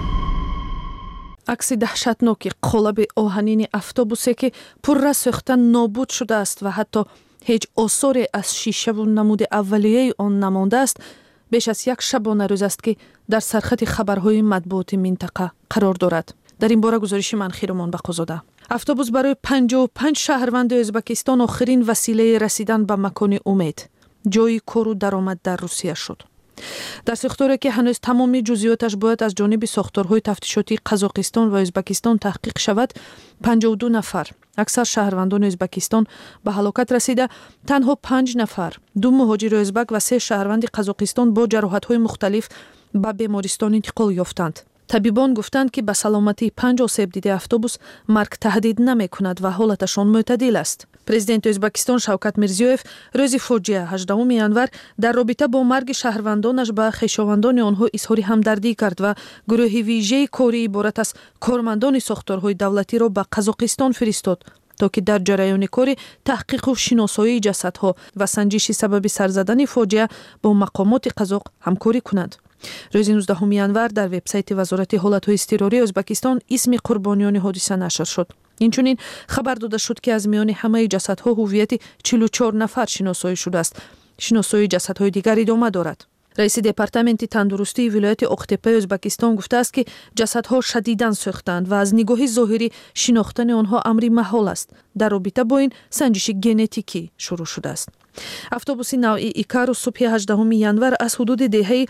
Speaker 4: عکس دهشتناکی قالب آهنین افسوبوسی که پرره سوخته نابود شده است و حتی هیچ آثاری از شیشه و نمود اولیه آن نمانده است بیش از یک شبانه روز است که در سرخط خبرهای مطبوعات منطقه قرار دارد. در این باره گزارش من خیرمان بقازاده. افسوبوس برای پنجاه و پنج شهروند ازبکستان آخرین وسیله رسیدن به مکان امید، جای کار و درآمد در روسیه شد. در ساختاری که هنوز تمامی جزئیاتش باید از جانب ساختارهای تفتیشاتی قزاقستان و ازبکستان تحقیق شود، پنجاه و دو نفر اکثر شهروندان ازبکستان به هلاکت رسیده، تنها پنج نفر دو مهاجر ازبک و سه شهروند قزاقستان با جراحت‌های مختلف به بیمارستان انتقال یافتند. طبیبان گفتند که به سلامتی پنج آسیب دیده افسوبوس مرگ تهدید نمی‌کند و حالتشان معتدل است. پرزیدنت ازبکستان شوکت میرزیویف روز فوجیه هجدهم ینور در رابطه با مرگ شهروندانش به خویشاوندان آنها اظهار همدردی کرد و گروه ویژه کاری عبارت از کارمندان ساختارهای دولتی را به قزاقستان فرستاد تا که در جریان کار تحقیق و شناسایی جسدها و سنجش سبب سر زدن فاجعه با مقامات قزاق همکاری کنند. روز نوزدهم ینور در وبسایت وزارت حالت‌های اضطراری ازبکستان اسم قربانیان حادثه نشر شد. اینچنین خبر داده شد که از میان همه جسدها هویت چهل و چهار نفر شناسایی شده است. شناسایی جسدهای دیگر ادامه دارد. رئیس دپارتمنت تندرستی ولایت اقتپه ازبکستان گفته است که جسدها شدیداً سوختند و از نگاه ظاهری شناختن آنها امری محال است. در رابطه با این سنجش ژنتیکی شروع شده است. افسوبوس نوعی ایکاروس صبح هجدهم ینور از حدود دهه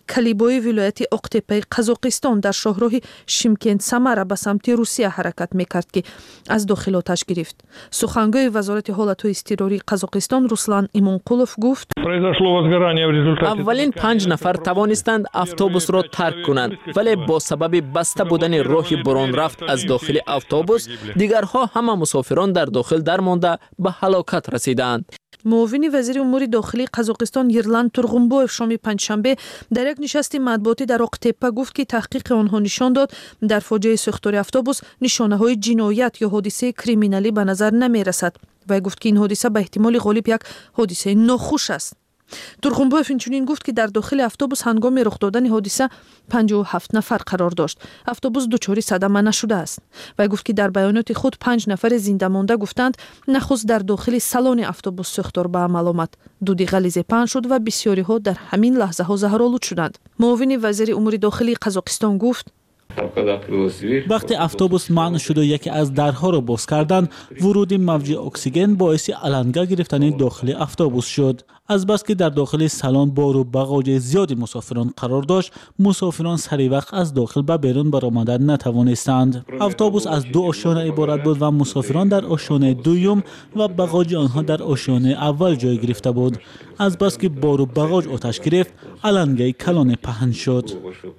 Speaker 4: کلیبوی ولایت اقتپه قزاقستان در شهرهای شیمکند سمره به سمت روسیه حرکت میکرد که از داخل آتش گرفت. سخنگوی وزارت حالتهای اضطراری قزاقستان روسلان ایمانقولوف گفت
Speaker 5: اولین پنج نفر توانستند اتوبوس را ترک کنند، ولی با سبب بسته بودن راه برون رفت از داخل اتوبوس دیگرها همه مسافران در داخل درمانده به هلاکت رسیدند.
Speaker 4: معاون وزیر امور داخلی قزاقستان یرلند تورغونبویف شام پنجشنبه در یک نشست مطبوعاتی در اقتپه گفت که تحقیق آنها نشان داد در فاجعه سوختار اتوبوس نشانه‌های جنایت یا حادثه کریمینالی به نظر نمی‌رسد و گفت که این حادثه به احتمال غالب یک حادثه ناخوش است. تورغونبویف اینچنین گفت که در داخل اتوبوس هنگام رخ دادن حادثه پنجاه و هفت نفر قرار داشت. اتوبوس دچار صدمه نشده است و گفت که در بیانات خود پنج نفر زنده مانده گفتند نخست در داخل سالن اتوبوس سوختار به عمل آمد. دودی غلیظ پهن شد و بسیاری ها در همین لحظه ها زهرآلود شدند. معاون وزیر امور داخلی قزاقستان گفت
Speaker 20: وقتی اتوبوس منع شد و یکی از درها را باز کردند، ورود موج اکسیژن باعث علنگه گرفتن داخل اتوبوس شد. از بس که در داخل سالن بار و بغاج زیادی مسافران قرار داشت، مسافران سری وقت از داخل به بیرون برآمدن نتوانستند. اتوبوس از دو آشیانه عبارت بود و مسافران در آشیانه دوم و بغاج آنها در آشیانه اول جای گرفته بود. از بس که بار و بغاج آتش گرفت، علنگه کلان پهن شد.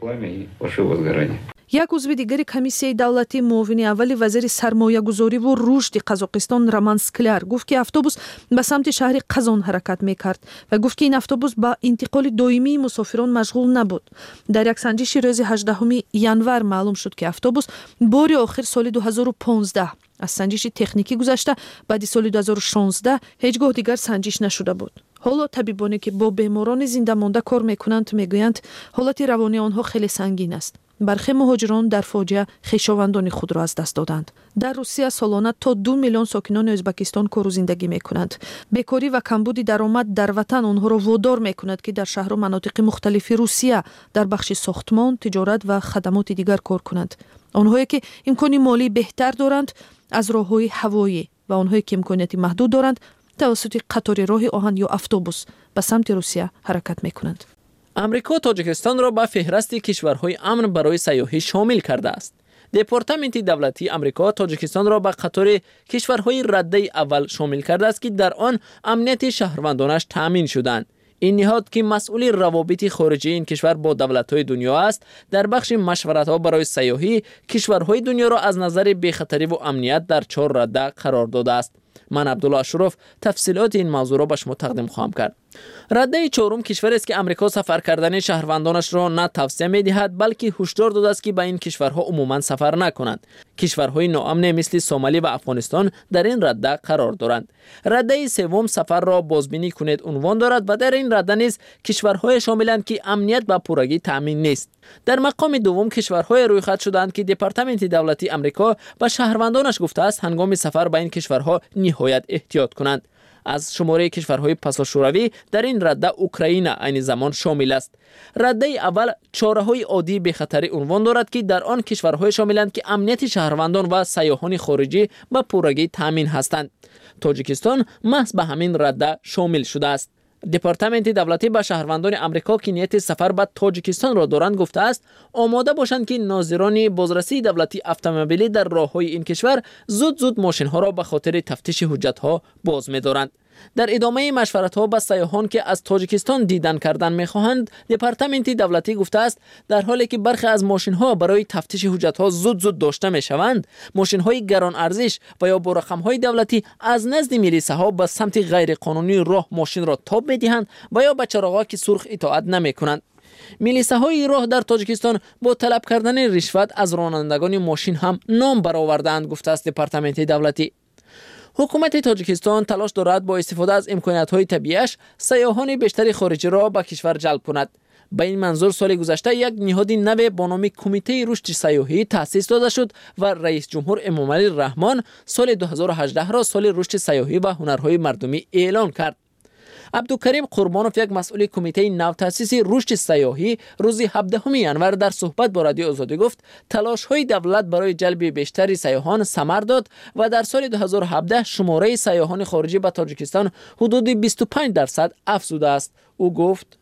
Speaker 4: یک عضو دیگر کمیسیه دولتی معاون اول وزیر سرمایه‌گذاری و رشد قزاقستان رمان سکلر گفت که اتوبوس به سمت شهر قزان حرکت می‌کرد و گفت که این اتوبوس با انتقال دائمی مسافران مشغول نبود. در یک سنجش روز هجدهم ژانویه معلوم شد که اتوبوس بار آخر سال دو هزار و پانزده از سنجش تکنیکی گذشته، بعد سال دو هزار و شانزده هیچگاه دیگر سنجش نشده بود. حالا طبیبانی که با بیماران زنده مانده کار میکنند میگویند حالت روانی آنها خیلی سنگین است. برخی مهاجران در فاجعه خویشاوندان خود را از دست دادند. در روسیه سالانه تا دو میلیون ساکنان ازبکستان کار و زندگی میکنند. بیکاری و کمبود درآمد در وطن آنها را وادار میکند که در شهر و مناطق مختلف روسیه در بخش ساختمان، تجارت و خدمات دیگر کار کنند. آنهایی که امکان مالی بهتر دارند از راههای هوایی و آنهایی که امکانیت محدود دارند توسط قطار راه آهن یا اتوبوس به سمت روسیه حرکت میکنند.
Speaker 5: امریکا تاجیکستان را به فهرست کشورهای امن برای سیاحی شامل کرده است. دپارتمنت دولتی امریکا تاجیکستان را به قطار کشورهای رده اول شامل کرده است که در آن امنیت شهروندانش تامین شدند. این نهاد که مسئول روابط خارجی این کشور با دولت‌های دنیا است، در بخش مشورت‌ها برای سیاحی کشورهای دنیا را از نظر بی‌خطری و امنیت در چهار رده قرار داده است. من عبدالله اشرف تفصیلات این موضوع را به شما تقدیم خواهم کرد. رده چهارم کشوری است که امریکا سفر کردن شهروندانش را نه توصیه می‌دهد بلکه هشدار داده است که به این کشورها عموما سفر نکنند. کشورهای ناامن مثل سومالی و افغانستان در این رده قرار دارند. رده سوم سفر را بازبینی کنید عنوان دارد و در این رده نیز کشورهای شاملند که امنیت به پورگی تامین نیست. در مقام دوم کشورهای رویخط شدند که دپارتمنت دولتی امریکا به شهروندانش گفته است هنگام سفر به این کشورها نهایت احتیاط کنند. از شماره کشورهای پساشوروی در این رده اوکراین عین زمان شامل است. رده اول چاره‌های عادی به خطر عنوان دارد که در آن کشورهای شاملند که امنیت شهروندان و سیاحان خارجی به پورگی تامین هستند. تاجیکستان محض به همین رده شامل شده است. دپارتمنت دولتی به شهروندان امریکا که نیت سفر به تاجیکستان را دارند گفته است آماده باشند که ناظران بازرسی دولتی اتومبیلی در راه‌های این کشور زود زود ماشین‌ها را به خاطر تفتیش حجت‌ها باز می‌دارند. در ادامه مشورت‌ها با سیاحان که از تاجیکستان دیدن کردن می‌خواهند، دپارتمنت دولتی گفته است در حالی که برخی از ماشین‌ها برای تفتیش حجت‌ها زود زود داشته می‌شوند، ماشین‌های گران ارزش و یا با رقم‌های دولتی از نزد میلیسه‌ها به سمت غیر قانونی راه ماشین را تاب می‌دهند و یا به چراغاک سرخ اطاعت نمی‌کنند. میلیسه‌های راه در تاجیکستان با طلب کردن رشوت از رانندگان ماشین هم نام برآوردند، گفته است دپارتمنت دولتی. حکومت تاجیکستان تلاش دارد با استفاده از امکانات‌های طبیعیش سیاحان بیشتری خارجی را به کشور جلب کند. به این منظور سال گذشته یک نهاد نو با نام کمیته رشد سیاحی تأسیس داده شد و رئیس جمهور امامعلی رحمان سال دو هزار و هجده را سال رشد سیاحی و هنرهای مردمی اعلان کرد. عبدالکریم قربانوف یک مسئول کمیته نو تأسیس رشد سیاحی روز هفدهم ژانویه در صحبت با رادیو آزادی گفت تلاش‌های دولت برای جلب بیشتر سیاحان ثمر داد و در سال دو هزار و هفده شماره سیاحان خارجی به تاجیکستان حدود بیست و پنج درصد افزوده است. او گفت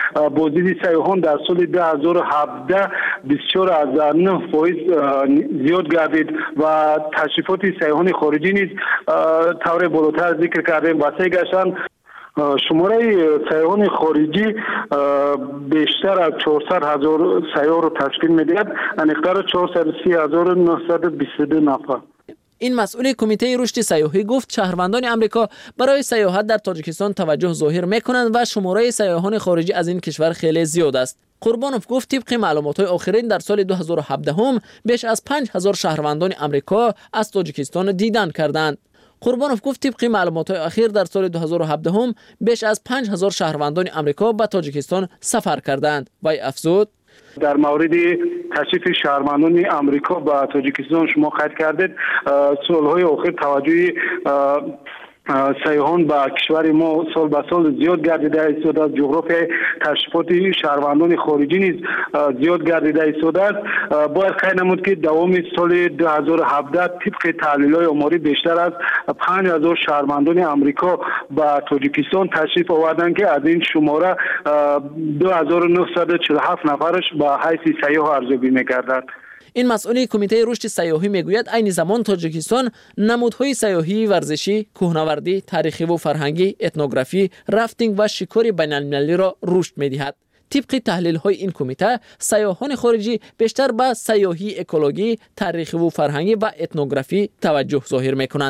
Speaker 7: بازدید سیاحان در سال دو هزار و هفده بیست و چهار از نه فایز زیاد گردید و تشریفات سیاحان خارجی نیز طور بالاتر ذکر کردیم وسیع گشتند. شماره سیاحان خارجی بیشتر از چهارصد هزار سیاح را تشکیل می‌دهد، مقدار چهارصد و سی هزار و نهصد و بیست و دو نفر.
Speaker 5: این مسئول کمیته رشد سیاحی گفت شهروندان امریکا برای سیاحت در تاجیکستان توجه ظاهر می‌کنند و شماره سیاحان خارجی از این کشور خیلی زیاد است. قربانوف گفت طبق معلومات‌های آخرین در سال دو هزار و هفده هم بیش از پنج هزار شهروندان امریکا از تاجیکستان دیدن کردند. قربانوف گفت طبق معلومات‌های اخیر در سال دو هزار و هفده هم بیش از پنج هزار شهروندان امریکا به تاجیکستان سفر کردند. وی افزود
Speaker 7: در مورد تشریف شهروندان امریکا به تاجیکستان شما خط کردید. سالهای آخر توجه سیاحان به کشور ما سال به سال زیاد گردیده ایستاده است. جغرافیای تشریفات شهروندان خارجی نیز زیاد گردیده ایستاده است. باید خیلی نمود که دوام سال دو هزار و هفده طبق تحلیل‌های آماری بیشتر از پنج هزار شهروندان امریکا به تاجیکستان تشریف آوردند که از این شماره دو هزار و نهصد و چهل و هفت نفرش به حیث سیاح ارزیابی می‌گردد.
Speaker 5: این مسئول کمیته رشد سیاحی میگوید عین زمان تاجیکستان نمودهای سیاحی ورزشی، کوهنوردی، تاریخی و فرهنگی، اتنوگرافی، رافتینگ و شکار بین‌المللی را رشد می‌دهد. طبق تحلیل‌های این کمیته سیاحان خارجی بیشتر به سیاحی اکولوژی، تاریخی و فرهنگی و اتنوگرافی توجه ظاهر می‌کنند.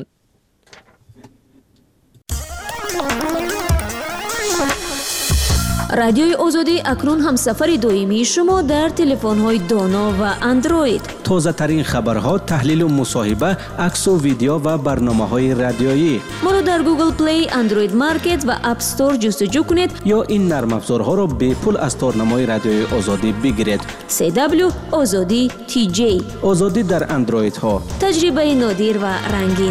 Speaker 1: رادیوی آزادی اکنون همسفر دائمی شما در تلفن‌های دانا و اندروید.
Speaker 19: تازه ترین خبرها، تحلیل و مصاحبه، عکس و ویدیو و برنامه‌های رادیویی.
Speaker 1: ما را در گوگل پلی، اندروید مارکت و اپ استور جستجو کنید
Speaker 19: یا این نرم افزارها را به پول از تارنمای رادیوی آزادی بگیرید.
Speaker 1: سی دبلیو آزادی تی جی.
Speaker 19: آزادی در اندروید ها.
Speaker 1: تجربه نادر و رنگین.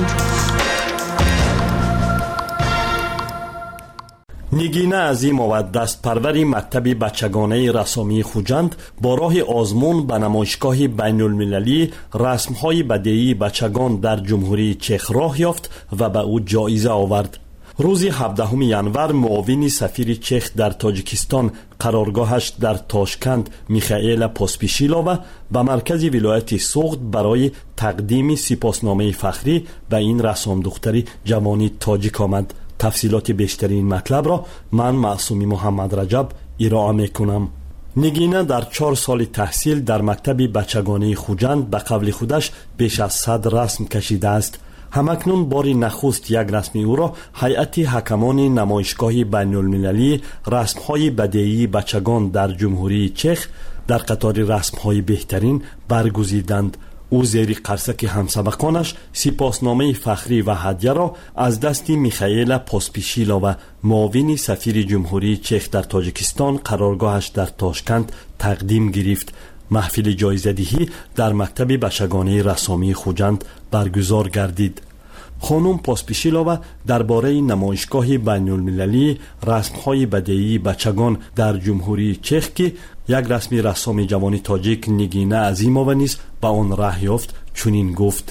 Speaker 22: نگینه عظیم و دستپروری مکتب بچگانه رسامی خوجند با راه آزمون به نمایشگاه بین المللی رسمهای بدیعی بچگان در جمهوری چخ راه یافت و به او جایزه آورد. روز هفدهم ینور معاون سفیر چخ در تاجیکستان قرارگاهش در تاشکند میخائیل پاسپیشیلووا به مرکز ولایت سوغد برای تقدیم سپاسنامه فخری به این رسام دختری جوانی تاجیک آمد. تفصیلات بیشتری این مطلب را من معصومی محمد رجب ارائه میکنم. نگینه در چهار سال تحصیل در مکتب بچگانه خوجند به قول خودش بیش از صد رسم کشیده است. همکنون باری نخست یک رسمی او را هیئت حکمان نمایشگاه بین المللی رسمهای بدیعی بچگان در جمهوری چخ در قطار رسمهای بهترین برگزیدند. او زیر قرصک همسبقانش سپاسنامه فخری و هدیه را از دست میخائیل پاسپیشیلووا معاون سفیر جمهوری چخ در تاجیکستان قرارگاهش در تاشکند تقدیم گرفت. محفل جایزه‌دهی در مکتب بچگانه رسامی خوجند برگزار گردید. خانم پاسپیشیلووا درباره نمایشگاه بین المللی رسمهای بدیعی بچگان در جمهوری چخ که یک رسمی رسام جوانی تاجیک نگینه عظیمووا نیز به آن راه یافت چنین گفت: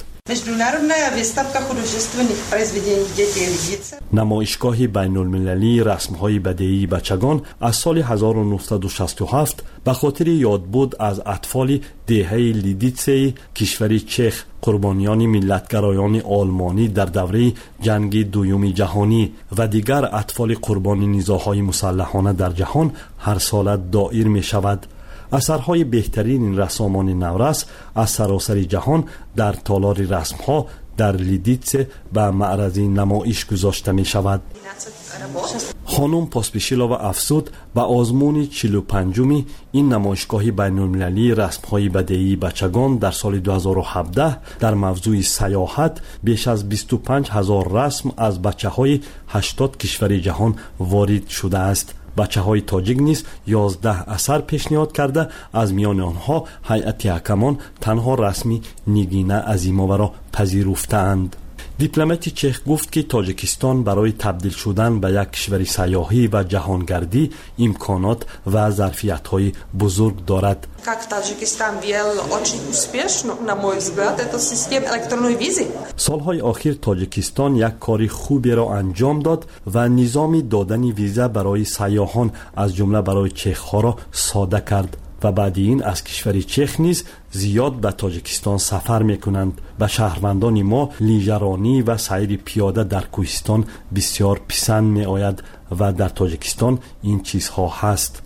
Speaker 22: نمایشگاه بین المللی رسمهای بدیعی بچگان از سال هزار و نهصد و شصت و هفت به خاطر یادبود از اطفال دهه لیدیتسه کشور چخ قربانیان ملتگرایان آلمانی در دوره جنگ دوم جهانی و دیگر اطفال قربان نیزاهای مسلحانه در جهان هر سال دایر می شود. اثرهای بهترین این رسامان نورس از سراسر جهان در تالار رسمها در لیدیتسه به معرض نمایش گذاشته می شود. خانم پاسپیشیلووا افزود به آزمون چهل و پنجمی این نمایشگاه بین المللی رسمهای بدیعی بچگان در سال دو هزار و هفده در موضوع سیاحت بیش از بیست و پنج هزار رسم از بچه های هشتاد کشور جهان وارد شده است. بچه های تاجیک نیز یازده اثر پیشنهاد کرده، از میان آنها هیئت حکمان تنها رسمی نگینه عظیمووا را پذیرفتند. دیپلمات چخ گفت که تاجیکستان برای تبدیل شدن به یک کشور سیاحی و جهانگردی امکانات و ظرفیت‌های بزرگ دارد.
Speaker 8: Как Таджикистан вел очень успешно, на мой взгляд, это система электронной визы.
Speaker 22: سالهای اخیر تاجیکستان یک کار خوبی را انجام داد و نظام دادن ویزا برای سیاحان از جمله برای چخ‌ها را ساده کرد و بعد این از کشور چخ نیز زیاد به تاجیکستان سفر میکنند. به شهروندان ما لیژرانی و سیر پیاده در کوهستان بسیار پسند می آید و در تاجیکستان این چیزها هست.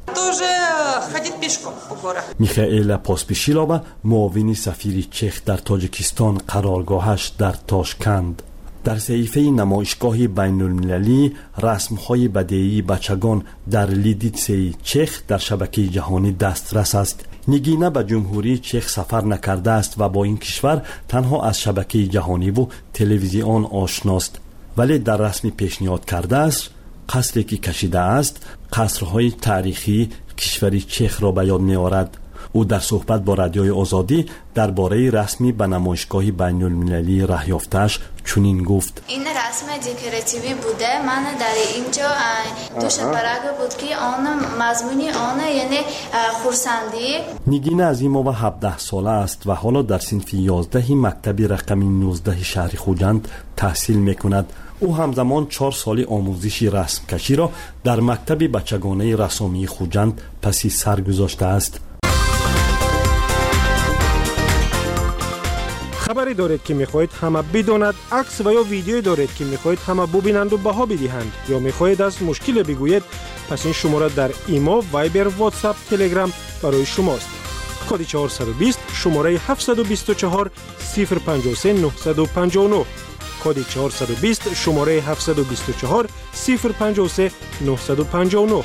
Speaker 22: میخائیل پاسپیشیلووا معاون سفیر چخ در تاجیکستان قرارگاهش در تاشکند در صحیفه نمایشگاه بین المللی رسم‌های بدیعی بچگان در لیدیتسه چخ در شبکه جهانی دسترس است. نیگینا به جمهوری چخ سفر نکرده است و با این کشور تنها از شبکه جهانی و تلویزیون آشناست، ولی در رسمی پیشنهاد کرده است قصری که کشیده است قصرهای تاریخی کشور چخ را به یاد می‌آورد. او در صحبت با رادیوی آزادی درباره رسمی به نمایشگاه بین المللی راه یافته‌اش چنین گفت:
Speaker 10: این رسم دکوراتیوی بوده. من در اینجا دوش برگ بود که آن مضمونی آن یعنی خورسندی.
Speaker 22: نیگینا عظیمووا و هفده ساله است و حالا در صنف یازده مکتب رقم نوزده شهر خوجند تحصیل میکند. او همزمان چهار سال آموزش رسم کشی را در مکتب بچگانه رسامی خوجند پسی سر گذاشته است.
Speaker 6: خبری دارید که میخواهید همه بداند، عکس و یا ویدیویی دارید که میخواهید همه ببینند و بها بدهند یا میخواهید از مشکل بگویید، پس این شماره در ایمو، وایبر، واتساپ، تلگرام برای شماست. کد چهارصد و بیست شماره هفتصد و بیست و چهار صفر پنجاه و سه نهصد و پنجاه و نه. کد چهارصد و بیست شماره هفتصد و بیست و چهار صفر پنجاه و سه نهصد و پنجاه و نه.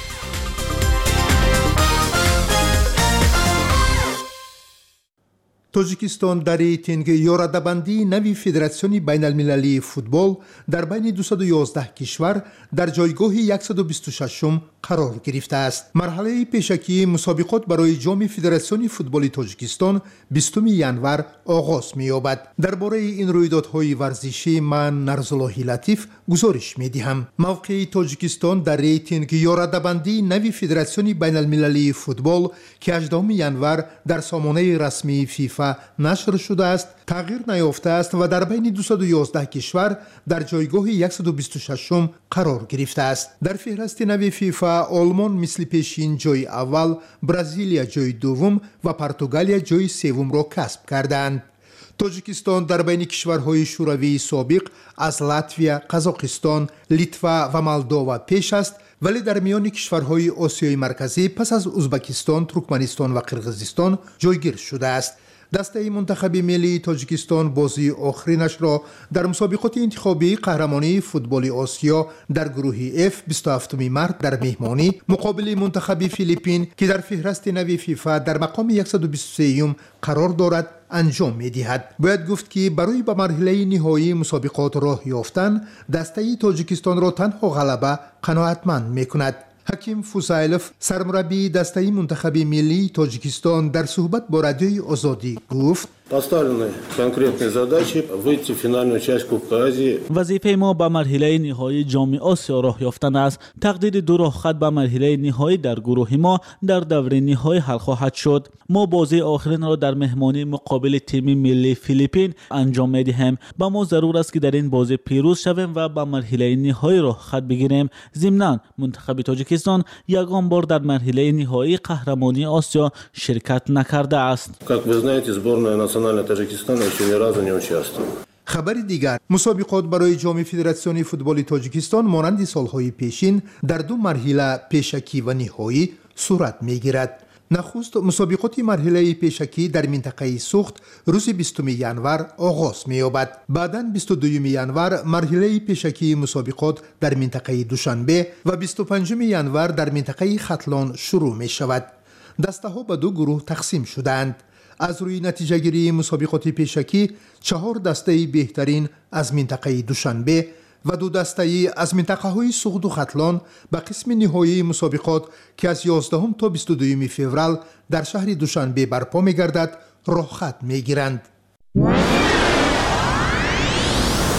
Speaker 23: توجیکستان در рейтинг یاراده‌بندی نوی فدراسیون بین المللی فوتبال در بین دویست و یازده کشور در جایگاه صد و بیست و شش قرار گرفته است. مرحله پیشکی مسابقات برای جام فدراسیون فوتبال تاجیکستان بیستم ینور آغاز می‌یابد. درباره این رویدادهای ورزشی من نرزاللهی لطیف گزارش می‌دهم. موقع تاجیکستان در рейтинگ یاراده‌بندی نوی فدراسیون بین المللی فوتبال که هجدهم ینور در سامانه رسمی فیفا نشر شده است تغییر نیافته است و در بین دویست و یازده کشور در جایگاه صد و بیست و شش قرار گرفته است. در فهرست نوی فیفا آلمان مثل پیشین جای اول، برزیلیا جای دوم و پرتغالیا جای سوم را کسب کردند. تاجیکستان در بین کشورهای شوروی سابق از لاتویا، قزاقستان، لیتوا و مولداوا پیش است، ولی در میان کشورهای آسیای مرکزی پس از ازبکستان، ترکمنستان و قرقیزستان جایگیر شده است. دسته منتخب ملی تاجیکستان بازی آخرینش را در مسابقات انتخابی قهرمانی فوتبال آسیا در گروه اف بیست و هفتم مارس در مهمانی مقابل منتخب فیلیپین که در فهرست نوی فیفا در مقام صد و بیست و سه قرار دارد انجام می‌دهد. باید گفت که برای به مرحله نهایی مسابقات راه یافتن دسته تاجیکستان را تنها غلبه قناعتمند می‌کند. حکیم فوسایلوف سرمربی دسته منتخب ملی تاجیکستان در صحبت با رادیوی آزادی گفت:
Speaker 24: поставлены конкретные задачи выйти в финальную часть Кубка Азии.
Speaker 20: وظیفه ما به مرحله نهایی جام آسیا راه یافتن است. تقدیر دو راه خط به مرحله نهایی در گروه ما در دوره نهایی حل خواهد شد. ما بازی آخرین را در مهمانی مقابل تیم ملی فیلیپین انجام می‌دهیم. با ما ضرور است که در این بازی پیروز شویم و به مرحله نهایی راه خط بگیریم. ضمناً منتخب تاجیکستان یگان بار در مرحله نهایی قهرمانی آسیا شرکت نکرده است.
Speaker 24: Как вы знаете, сборная национального Таджикистана еще ни разу не участвовала.
Speaker 23: خبر دیگر، مسابقات برای جام فدراسیون فوتبال تاجیکستان مانند سالهای پیشین در دو مرحله پیشکی و نهایی صورت می‌گیرد. نخست مسابقات مرحله پیشکی در منطقه سوخت روز بیستم ینور آغاز می‌یابد. بعداً بیست و دوم ینور مرحله پیشکی مسابقات در منطقه دوشنبه و بیست و پنجم ینور در منطقه ختلان شروع می‌شود. دسته‌ها به دو گروه تقسیم شدند. از روی نتیجه گیری مسابقات پیشکی چهار دسته بهترین از منطقه دوشنبه و دو دسته از منطقه های سوخت و ختلان به قسم نهایی مسابقات که از یازدهم تا بیست و دوم فوریه در شهر دوشنبه برپا می گردد راه خط می گیرند.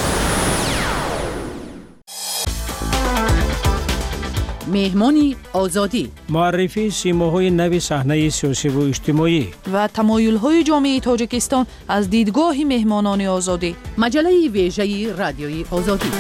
Speaker 18: مهمانی آزادی،
Speaker 17: معرفی سیماهای نوی صحنه سیاسی و اجتماعی
Speaker 4: و تمایل‌های جامعه تاجیکستان از دیدگاه مهمانان آزادی.
Speaker 18: مجله ویژه رادیوی آزادی.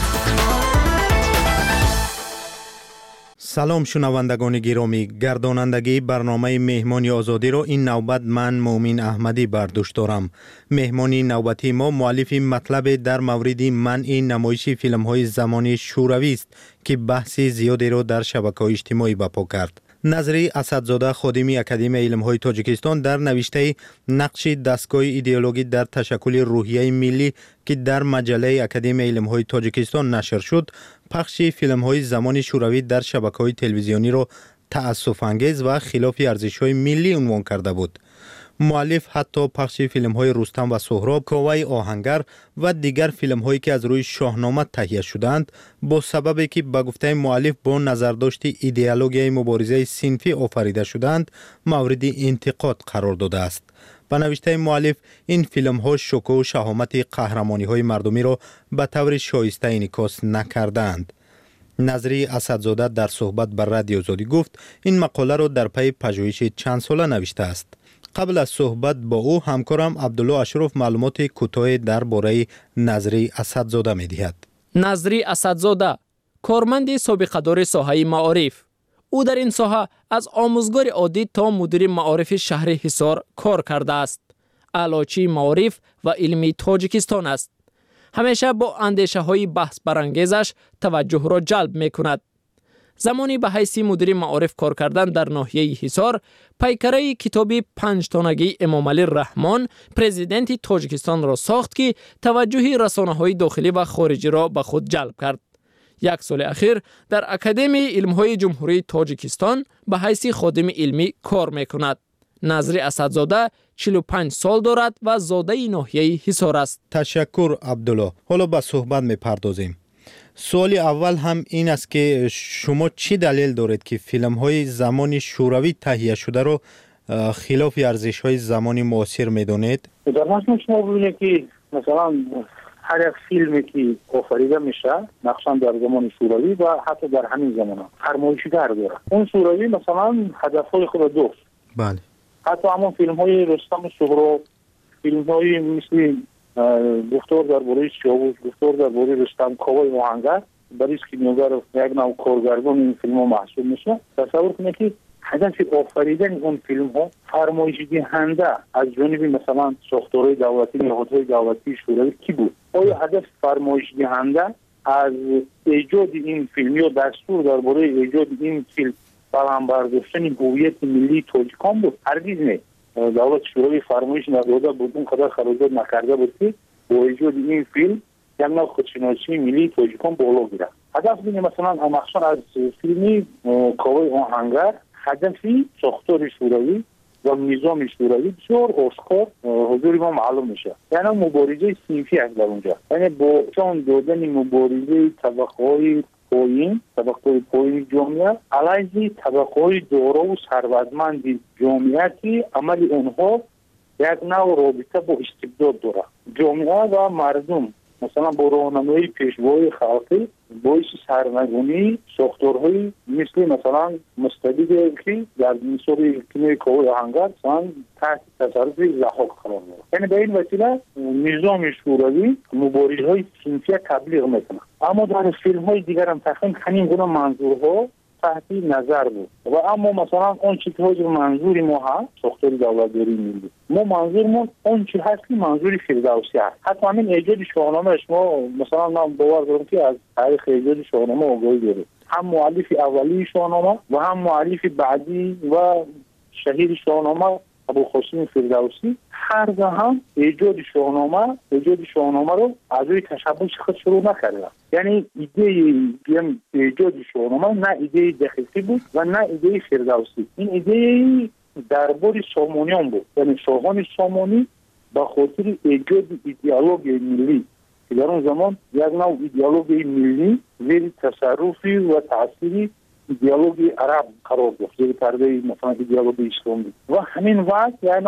Speaker 2: سلام شنوندگان گرامی، گردانندگی برنامه مهمانی آزادی را این نوبت من مومین احمدی بر دوش دارم. مهمانی نوبتی ما مؤلف مطلب در مورد منع نمایش فیلم های زمانی شوروی است که بحث زیادی را در شبکه‌های اجتماعی برپا کرد. نظری اسدزاده خادم اکادمی علم های تاجیکستان در نوشته نقش دستگاه ایدئولوژی در تشکل روحیه ملی که در مجله اکادمی علم های تاجیکستان نشر شد، پخش فیلم های زمان شوروی در شبکه‌های تلویزیونی را تأسف انگیز و خلاف ارزش های ملی عنوان کرده بود. مؤلف حتی پخش فیلم های رستم و سهراب، کاوه آهنگر و دیگر فیلم هایی که از روی شاهنامه تهیه شدند با سببی که به گفته مؤلف با نظرداشت ایدئولوژی مبارزه صنفی آفریده شدند مورد انتقاد قرار داده است. به نوشته مؤلف این فیلم ها شکوه و شهامت قهرمانی های مردمی را به طور شایسته انعکاس نکردند. نظری اسدزاده در صحبت بر رادیو آزادی گفت این مقاله را در پی پژوهش چند ساله نوشته است. قبل از صحبت با او همکارم عبدالله اشرف معلومات کوتاه درباره نظری اسدزاده می‌دهد.
Speaker 5: نظری اسدزاده کارمند سابقه‌دار ساحه معارف. او در این ساحه از آموزگار عادی تا مدیر معارف شهر حصار کار کرده است. اعلاچی معارف و علمی تاجیکستان است. همیشه با اندیشه های بحث برانگیزش توجه را جلب می کند. زمانی به حیث مدیر معارف کار کردن در ناحیه حصار، پیکره کتاب پنج تانگی امام علی رحمان پرزیدنت تاجیکستان را ساخت که توجه رسانه های داخلی و خارجی را به خود جلب کرد. یک سال اخیر در اکادمی علم های جمهوری تاجیکستان به حیث خادم علمی کار می کند. نظری اسدزاده چهل و پنج سال دارد و زاده ناحیه حصار است.
Speaker 2: تشکر عبدالله. حالا به صحبت می پردازیم. سوال اول هم این است که شما چی دلیل دارید که فیلم های زمان شوروی تهیه شده رو خلاف ارزش های زمان معاصر میدونید؟
Speaker 11: در مجموع شما ببینید که مثلا هر یک فیلمی که آفریده میشه نقشا در زمان شوروی و حتی در همین زمان فرمایشگر داره. اون شوروی مثلا هدفهای خود داشت.
Speaker 2: بله.
Speaker 11: حتی همون فیلم های رستم و سهراب، فیلم های مثل گفتار درباره سیاوش، گفتار درباره رستم، کاوه آهنگر، برای که نیوگر یک نوع کارگردان این فیلم ها محسوب میشه. تصور کنید که هدف آفریدن اون فیلم ها فرمایش دهنده از جانب مثلا ساختارهای دولتی، نهادهای دولتی شوروی کی بود؟ آیا هدف فرمایش دهنده از ایجاد این فیلم یا دستور درباره ایجاد این فیلم برام برداشتن هویت ملی تاجیکان بود؟ هرگز نه. دولت شوروی فرمایش نداده بود، اون قدر خراجات نکرده بود که با ایجاد این فیلم یک نوع خودشناسی ملی تاجیکان بالا گیره. هدف بینه مثلا مخصوصا از فیلمی کاوه آهنگر هدفی ساختار شوروی و نظام شوروی بسیار آشکار حضور ما معلوم میشه. یعنی مبارزه صنفی است در اونجا، یعنی با جان دادن مبارزه طبقه‌های پایین، طبقه پایین جامعه علیه طبقه دارا و ثروتمند جامعه که عمل اونها یک نوع رابطه با استبداد داره. جامعه و مردم مثلا با راهنمایی پیشوای خلقی باعث سرنگونی ساختارهای مثل مثلا مستبد که در مثال کلمه کاوه آهنگر مثلا تحت تصرف ضحاک قرار می‌گیره. یعنی به این وسیله نظام شوروی مبارزه‌های صنفی تبلیغ میکنه. اما در فیلم‌های دیگر هم تقریبا همین گونه منظورها تحت نظر بود و اما مثلا اون چیزی که منظور ما هست ساختار دولتداری ملی، ما منظورمون اون چیزی هست که منظور فردوسی هست. حتی همین ایجاد شاهنامه شما مثلا من باور دارم که از تاریخ ایجاد شاهنامه آگاهی دارید، هم مؤلف اولی شاهنامه و هم مؤلف بعدی و شهیر شاهنامه ابوالقاسم فردوسی هر دو هم ایجاد شاهنامه ایجاد شاهنامه رو از روی تشبه خود شروع نکردن. یعنی ایده ایجاد شاهنامه نه ایده دقیقی بود و نه ایده فردوسی. این ایده دربار سامانیان بود، یعنی شاهان سامانی با خاطر ایجاد ایدئولوژی ملی که در اون زمان یک نوع ایدئولوژی ملی زیر تصرفی و تأثیری ایدئولوژی عرب قرار گرفت، زیر پرده مثلا ایدئولوژی اسلامی و همین وقت یک نوع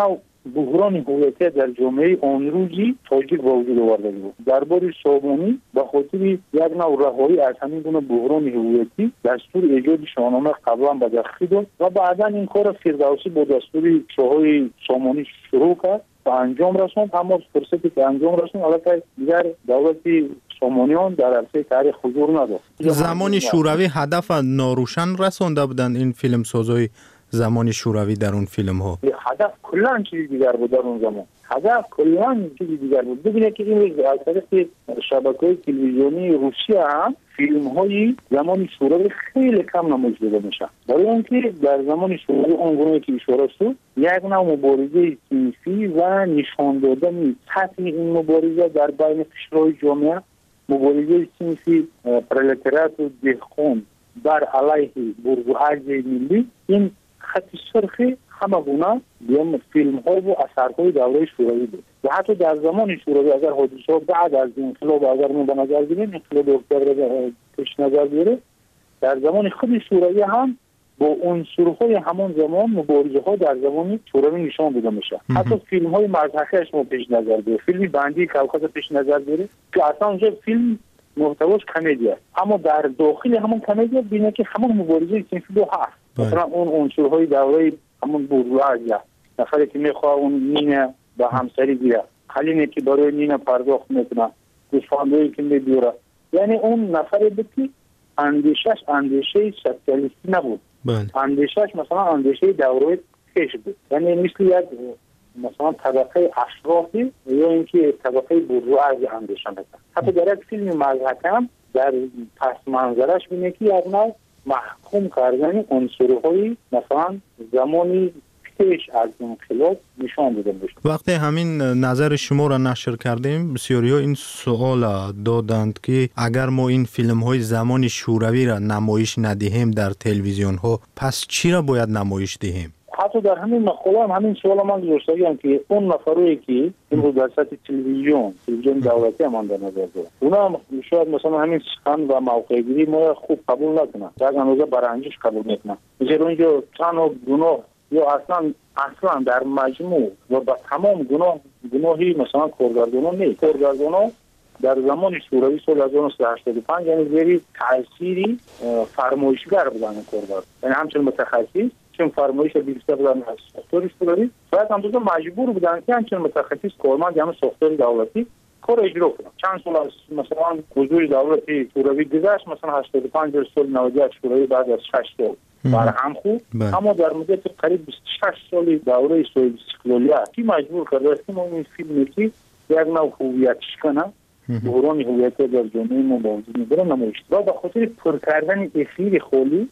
Speaker 11: بحران هویتی در جامعه آن روزی تاجیک به وجود آورده بود. درباره سامانی به خاطر یک نوع رهایی از همین گونه بحران هویتی دستور ایجاد شاهنامه قبلا به دست داد و بعدا این کار فردوسی با دستور شاههای سامانی شروع کرد و انجام رسوند. اما فرصتی که انجام رسوند البته دیگر دولت سامانیان در عرصه تاریخ حضور نداشت.
Speaker 2: زمان شوروی هدف ناروشن رسانده بودند این فیلم سازای زمان شوروی در اون فیلم ها.
Speaker 11: هدف کلا چیز دیگر بود در اون زمان. هدف کلا چیز دیگر بود. ببینید که این از طریق شبکه‌های تلویزیونی روسیه هم فیلم های زمان شوروی خیلی کم نمایش داده میشه. برای اینکه در زمان شوروی اون گونه که اشاره شد یک نوع مبارزه صنفی و نشان دادن سطح این مبارزه در بین قشرهای جامعه، مبارزه صنفی پرولتاریات و دهقان بر علیه بورژوازی ملی، این خط سرخی همه گونه دیم فیلم ها و اثرهای دوره شوروی بود. و حتی در زمان شوروی اگر حادثه بعد از انقلاب اگر ما به نظر بگیریم، انقلاب اکتبر پیش نظر بیاره، در زمان خود شوروی هم با عنصرهای همان زمان مبارزه ها در زمان شوروی نشان داده میشه. حتی فیلم های مذهبی ما پیش نظر بیاره، فیلم بندی کاوکاز پیش نظر بیاره که اصلا اونجا فیلم محتواش کمدی است، اما در داخل همون کمدی بینه که همون مبارزه صنفی دو هست. مثلا اون عنصرهای دوره همون بورژوازی، نفری که میخواه اون نینه با همسری گیره، خلینه که برای نینه پرداخت میکنه، گوسفندایی که میدوره، یعنی اون نفری بود که اندیشش اندیشه سوسیالیستی نبود. اندیشش مثلا اندیشه دوره پیش بود، یعنی مثل یک مثلا طبقه اشرافی یا اینکه طبقه بورژوازی اندیشه میکنه. حتی در یک فیلم مذهبی هم در پس منظرش بینه که یک نوع محکوم کردن عنصرهای مثلا زمانی پیش از انقلاب نشان داده میشه.
Speaker 2: وقتی همین نظر شما را نشر کردیم، بسیاری ها این سوال دادند که اگر ما این فیلم های زمان شوروی را نمایش ندهیم در تلویزیون ها، پس چی را باید نمایش دهیم؟
Speaker 11: حتی در همین مقاله هم همین سوال من گذاشتم که اون نفرایی که این در سطح تلویزیون تلویزیون دولتی هم در نظر دارن، اونا شاید مثلا همین سخن و موقع‌گیری ما خوب قبول نکنن، در اندازه برانگیش قبول میکنن. مثلا اینجا تنها گناه یا اصلا اصلا در مجموع و با تمام گناه گناهی مثلا کارگردانان نیست. کارگردانان در زمان شوروی سال هزار و نهصد و هشتاد و پنج یعنی زیر تأثیری فرمایشگر بودن کارگردان، یعنی همچنین متخصص چون فرمایش بیشتر بودن از ساختار شوروی، باید هم دوتا مجبور بودن که همچنین متخصص کارمند یعنی ساختار دولتی کار اجرا کنن. چند سال از مثلا حضور دولتی شوروی گذشت، مثلا هشتاد و پنج سال نود و هشت شوروی بعد از شش سال برهم خود، اما در مدت قریب بیست و شش سال دوره سوئد استقلالیت کی مجبور کرده است که ما این فیلمی که یک نوع هویت شکنه بحران هویتی در جامعه ما موجود می‌داره نمایش و به خاطر پر کردن افیر خالی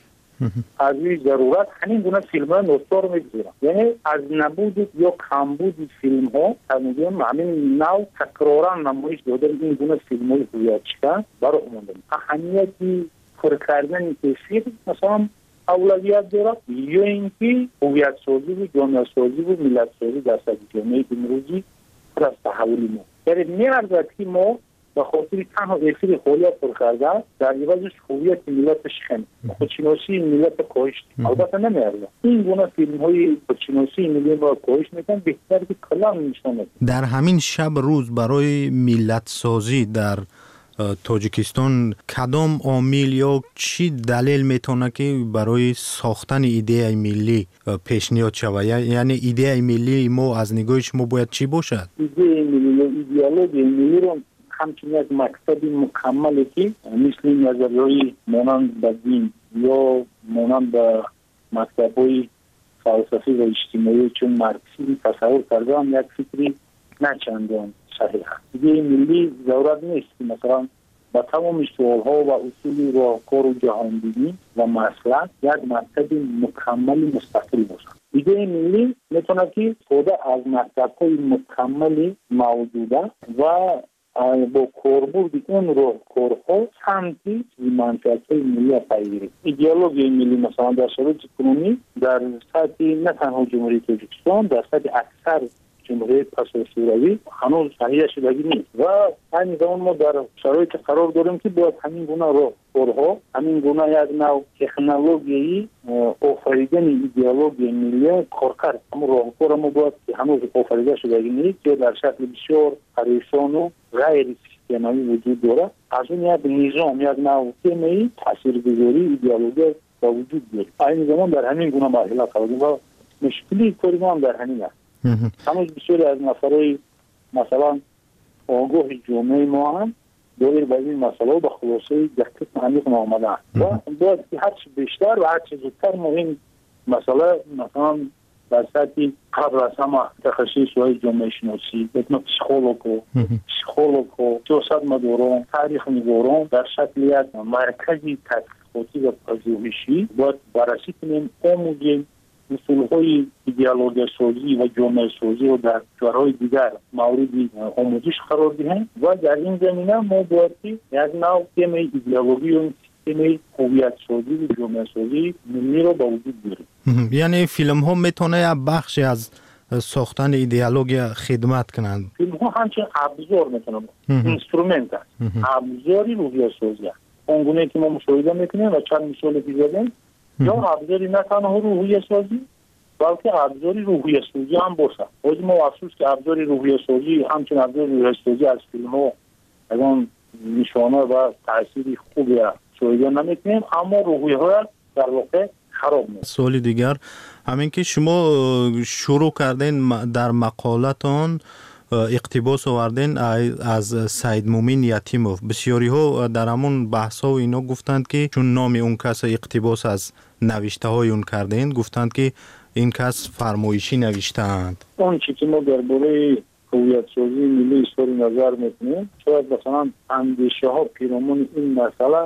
Speaker 11: از این ضرورت همین گونه فیلم ها نوستار میگذارن، یعنی از نبود یا کمبود فیلم ها همین همین نوع تکرارا نمایش داده این گونه فیلم های هویت شکن برای مونده. اهمیتی پر کردن افیر مثلا اولویت داره یا اینکه هویت سازی و جامعه سازی و ملت سازی در سطح جامعه امروزی پر از تحولی ما، یعنی میارزد که ما به خاطر تنها افیر خالیت پر کرده در عوضش هویت ملت شخم خودشناسی ملت کاهش البته نمیارزد. این گونه فیلم های خودشناسی ملی را کاهش میکنن، بهتر که کلام نشانه.
Speaker 2: در همین شب روز برای ملت سازی در تاجیکستان کدام عامل یا چی دلیل میتونه که برای ساختن ایده ملی پیشنهاد شود؟ یعنی ایده ملی ما از نگاه شما باید چی باشد؟
Speaker 11: ایده ملی یا ایدئولوژی ملی رو همچنین یک مکتب مکملی که مثل نظریه‌های مانند به دین یا مانند به مکتب‌های فلسفی و اجتماعی چون مارکسیسم تصور کرده هم یک فکری نچندان صحیح. ایده ملی ضرورت نیست که مثلا با تمام سوالها و اصول راهکار و جهانبینی و مسلک یک مکتب مکمل مستقل باشد. ایده ملی میتونه که خود از مکتب‌های مکملی موجوده و با کاربرد اون راهکارها سمتی منفعت‌های ملی پیگیری. ایدئولوژی ملی مثلا در شرایط کنونی در سطح نه تنها جمهوری تاجیکستان، در سطح اکثر جمهوری پس از شوروی هنوز تهیه شدگی نیست و همین زمان ما در شرایط قرار داریم که باید همین گونه راهکارها، همین گونه یک نوع تکنولوژی آفریدن ایدئولوژی ملی کار کرد. اما راهکار ما باید که هنوز آفریده شدگی نیست که در شکل بسیار پریشان و غیر سیستمی وجود دارد. از اون یک نظام، یک نوع سیستمی تاثیرگذاری ایدئولوژی با وجود دارد. این زمان در همین گونه مرحله قرار و مشکلی کاری ما هم در همین است. هنوز بسیاری از نفرهای مثلا آگاه جامعه ما هم دارید به این مسئله به خلاصه دقیق عمیق نامده و باید که هرچی بیشتر و هرچی زودتر ما این مسئله مثلا در سطح قبل از همه تخصص های جامعه شناسی مثل پسیکولوگ و پسیکولوگ و سیاست مداران، تاریخ نگاران در شکل یک مرکزی تحقیقاتی و پژوهشی باید بررسی کنیم، آموزیم، اصولهای ایدئولوژی سازی و جامعه سازی و در کشورهای دیگر مورد آموزش قرار دهیم و در این زمینه ما باید یک نوع سیستم ایدئولوژی و سیستم هویت سازی و جامعه سازی ملی را به وجود بیاریم.
Speaker 2: یعنی فیلم ها میتونه یک بخشی از ساختن ایدئولوژی خدمت کنند.
Speaker 11: فیلم ها همچنین ابزار میتونه اینسترومنت است، ابزاری روحیه سازی است. اونگونه که ما مشاهده میکنیم و چند مثال دیگه یا ابزاری نه تنها روحیه سازی بلکه ابزاری روحیه سازی هم باشه. باید ما افسوس که ابزاری روحیه سازی همچنین ابزاری روحیه سازی از فیلم ها اون نشانه و تأثیری خوبی شاهده نمیکنیم اما روحیه ها در واقع خراب میشه.
Speaker 2: سوالی دیگر همین که شما شروع کردین در مقالتان اقتباس آوردین از سید مومین یتیموف. بسیاری ها در همون بحث ها و اینا گفتند که چون نام اون کس اقتباس از نوشته های اون کردین گفتند که این کس فرمایشی نوشتند.
Speaker 11: اون چیزی که ما درباره هویت سازی ملی اظهار نظر میکنیم شاید مثلا اندیشه ها پیرامون این مسئله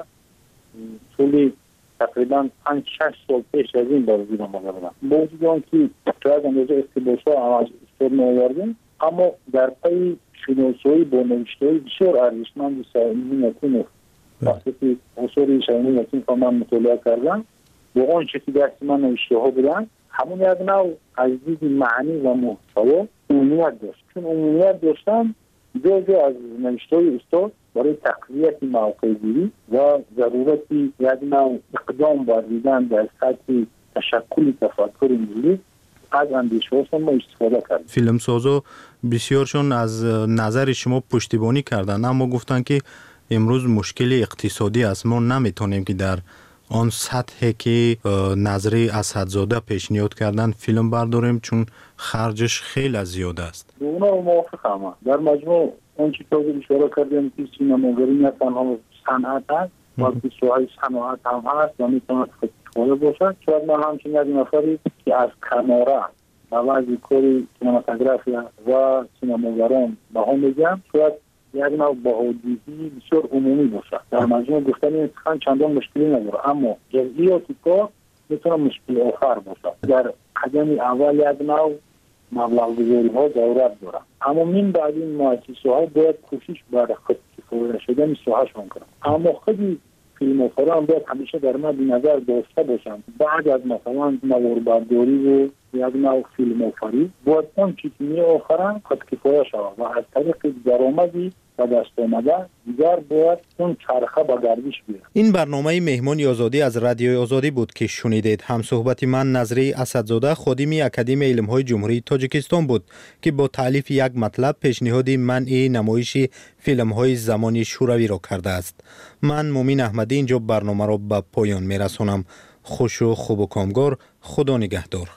Speaker 11: طول تقریبا پنج شش سال پیش از این در زیر ما بودن. با وجود آنکه شاید اندازه اقتباس ها از اظهار می‌آوردیم اما در پی شناسایی با نوشته‌های بسیار ارزشمند سعیدین یتیموف وقتی که اثر سعیدین یتیموف من مطالعه کردم با آنچه که دست من نوشته ها بودن همون یک نوع از دید معنی و محتوا عمومیت داشت. چون عمومیت داشتن جا جا از نوشته‌های استاد برای تقویت موقع‌گیری و ضرورتی یک نوع اقدام بردیدن در سطح تشکل تفکر ملی از اندیشه هاشون ما استفاده کردیم.
Speaker 2: فیلم سازا بسیارشون از نظر شما پشتیبانی کردن اما گفتن که امروز مشکل اقتصادی است، ما نمیتونیم که در آن سطحی که نظری اسدزاده پیشنهاد کردن فیلم برداریم چون خرجش خیلی زیاد است.
Speaker 11: به اونا موافقم. در مجموع اون چیزی که اشاره کردیم که سینماگری نه تنها صنعت است بلکه سوهای صنعت هم هست و میتونه خود باشد. شاید من همچنین یک نفری که از کناره بعض کاری سینماتوگرافیا و سینماگران به هم میگم شاید یک نوع بهادیدی بسیار عمومی باشد. در مجموع گفتن این سخن چندان مشکلی نداره اما جزئیات کار میتونه مشکل آخر باشد. در قدم اول یک نوع مبلغ گذاری ها ضرورت داره اما من بعد این مؤسسه ها باید کوشش برای خود کفایت شدن ساحه‌شون کنن. اما خودی فیلم آفران باید همیشه در مد نظر داشته باشند بعد از مثلا نواربرداری و یک نوع فیلم آفری باید اون چیزی می آفرن خود کفایت شود و از طریق درآمدی و دست آمده دیگر باید اون چرخه به گردش بیاد.
Speaker 2: این برنامه مهمان آزادی از رادیوی آزادی بود که شنیدید. هم صحبت من نظری اسدزاده خادم اکادمی علم‌های جمهوری تاجیکستان بود که با تالیف یک مطلب پیشنهاد منع نمایش فیلم‌های زمانی شوروی را کرده است. من مومین احمدی اینجا برنامه را به پایان میرسانم. خوش و خوب و کامگار. خدا نگهدار.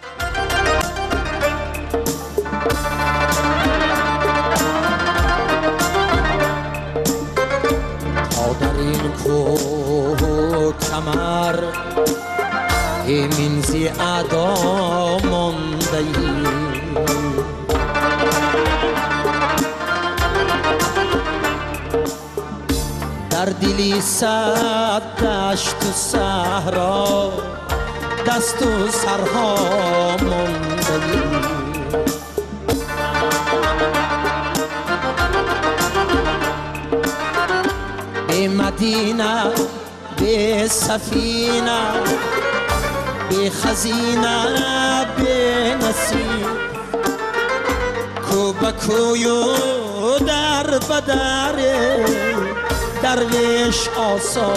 Speaker 2: کمر همین زی ادا مانده ای در دلی صد دشت و صحرا دست و سرها مانده ای به مدینه به سفینه به خزینه به نصیب
Speaker 12: کو بکوی و در بدر درویش آسا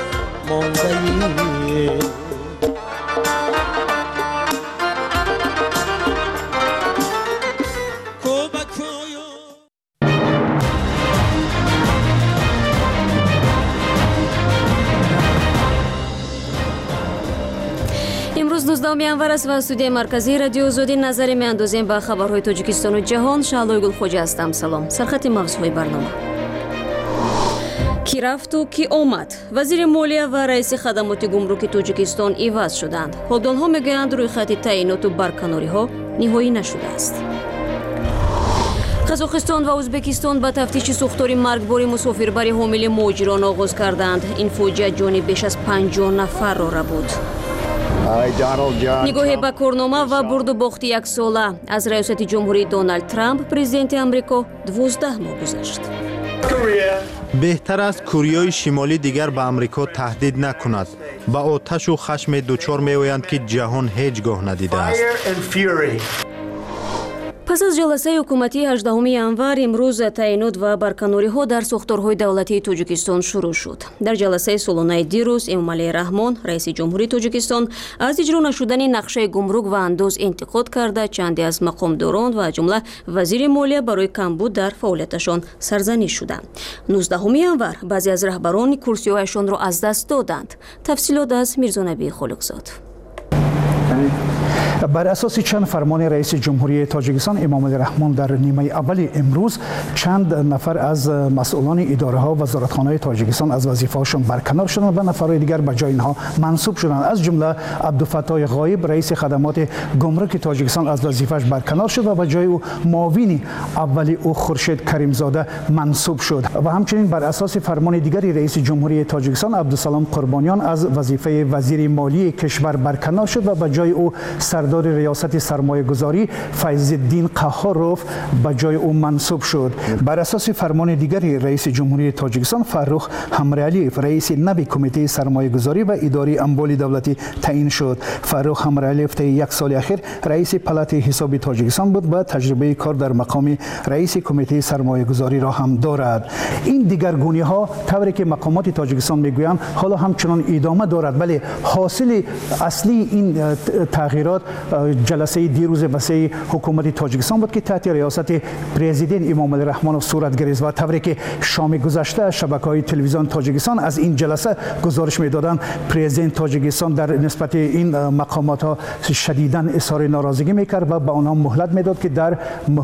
Speaker 12: ماندهی
Speaker 1: امروز نوزدهم январ است و студияи марказии радиои озодӣ назаре меандозем ба хабарҳои тоҷикистону ҷаҳон. Шаҳлои Гулхоҷа ҳастам. салом. Сархати мавзӯъҳои барнома. Ки рафту ки омад. Вазири молия ва раиси хадамоти гумруки Тоҷикистон иваз шуданд. ҳоло онҳо мегӯянд рӯйхати таъиноту барканориҳо ниҳоӣ нашудааст. Қазоқистон ва Ӯзбекистон ба тафтиши сӯхтори маргбори мусофирбари ҳомили муҳоҷирон оғоз карданд. Ин фоҷиа ҷони беш аз панҷоҳ нафарро рабуд. нигоҳе ба корнома ва бурду бохти яксола аз раёсати ҷумҳурии Доналд Трамп президенти Амрико дувоздаҳ моҳ гузашт.
Speaker 2: беҳтар аст Кореяи Шимолӣ дигар ба Амрико таҳдид накунад. ба оташу хашме дучор меоянд ки ҷаҳон ҳеҷ гоҳ надидааст.
Speaker 1: пас аз ҷаласаи ҳукуматии ҳаждаҳуми январ имрӯз таъинот ва барканориҳо дар сохторҳои давлатии Тоҷикистон шурӯъ шуд. дар ҷаласаи солонаи дирӯз Эмомалӣ Раҳмон раиси ҷумҳурии Тоҷикистон аз иҷро нашудани нақшаи гумрук ва андоз интиқод карда чанде аз мақомдорон ва ҷумла вазири молия барои камбуд дар фаъолияташон сарзаниш шуданд. нуздаҳуми январ баъзе аз раҳбарони курсиҳояшонро аз даст доданд. тафсилот аз Мирзонабии Холиқзод.
Speaker 13: بر اساس چند فرمان رئیس جمهوری تاجیکستان امامعلی رحمان در نیمه اولی امروز چند نفر از مسئولان اداره ها و وزارتخانه تاجیکستان از وظیفه هاشون برکنار شدند و نفرهای دیگر به جای اینها منصوب شدند. از جمله عبدالفتاح غایب رئیس خدمات گمرک تاجیکستان از وظیفه‌اش برکنار شد و به جای او معاون اولی او خورشید کریمزاده منصوب شد و همچنین بر اساس فرمان دیگری رئیس جمهوری تاجیکستان عبدالسلام قربانیان از وظیفه وزیر مالی کشور برکنار شد و به جای او سردار ریاست سرمایه گذاری فیض الدین قهاروف به جای او منصوب شد. بر اساس فرمان دیگری رئیس جمهوری تاجیکستان فرخ همرعلیف رئیس نوی کمیته سرمایه گذاری و اداره اموال دولتی تعیین شد. فرخ همرعلیف طی یک سال اخیر رئیس پلات حساب تاجیکستان بود و تجربه کار در مقام رئیس کمیته سرمایه گذاری را هم دارد. این دیگرگونی ها طوری که مقامات تاجیکستان میگویند حالا همچنان ادامه دارد، ولی حاصل اصلی این تغییرات جلسه دیروز وسیع حکومت تاجیکستان بود که تحت ریاست پرزیدنت امامعلی رحمانوف صورت گرفت و طوری که شام گذشته شبکه‌های تلویزیون تاجیکستان از این جلسه گزارش می‌دادند پرزیدنت تاجیکستان در نسبت این مقامات ها شدیداً اظهار ناراضگی می‌کرد و به آنها مهلت می‌داد که در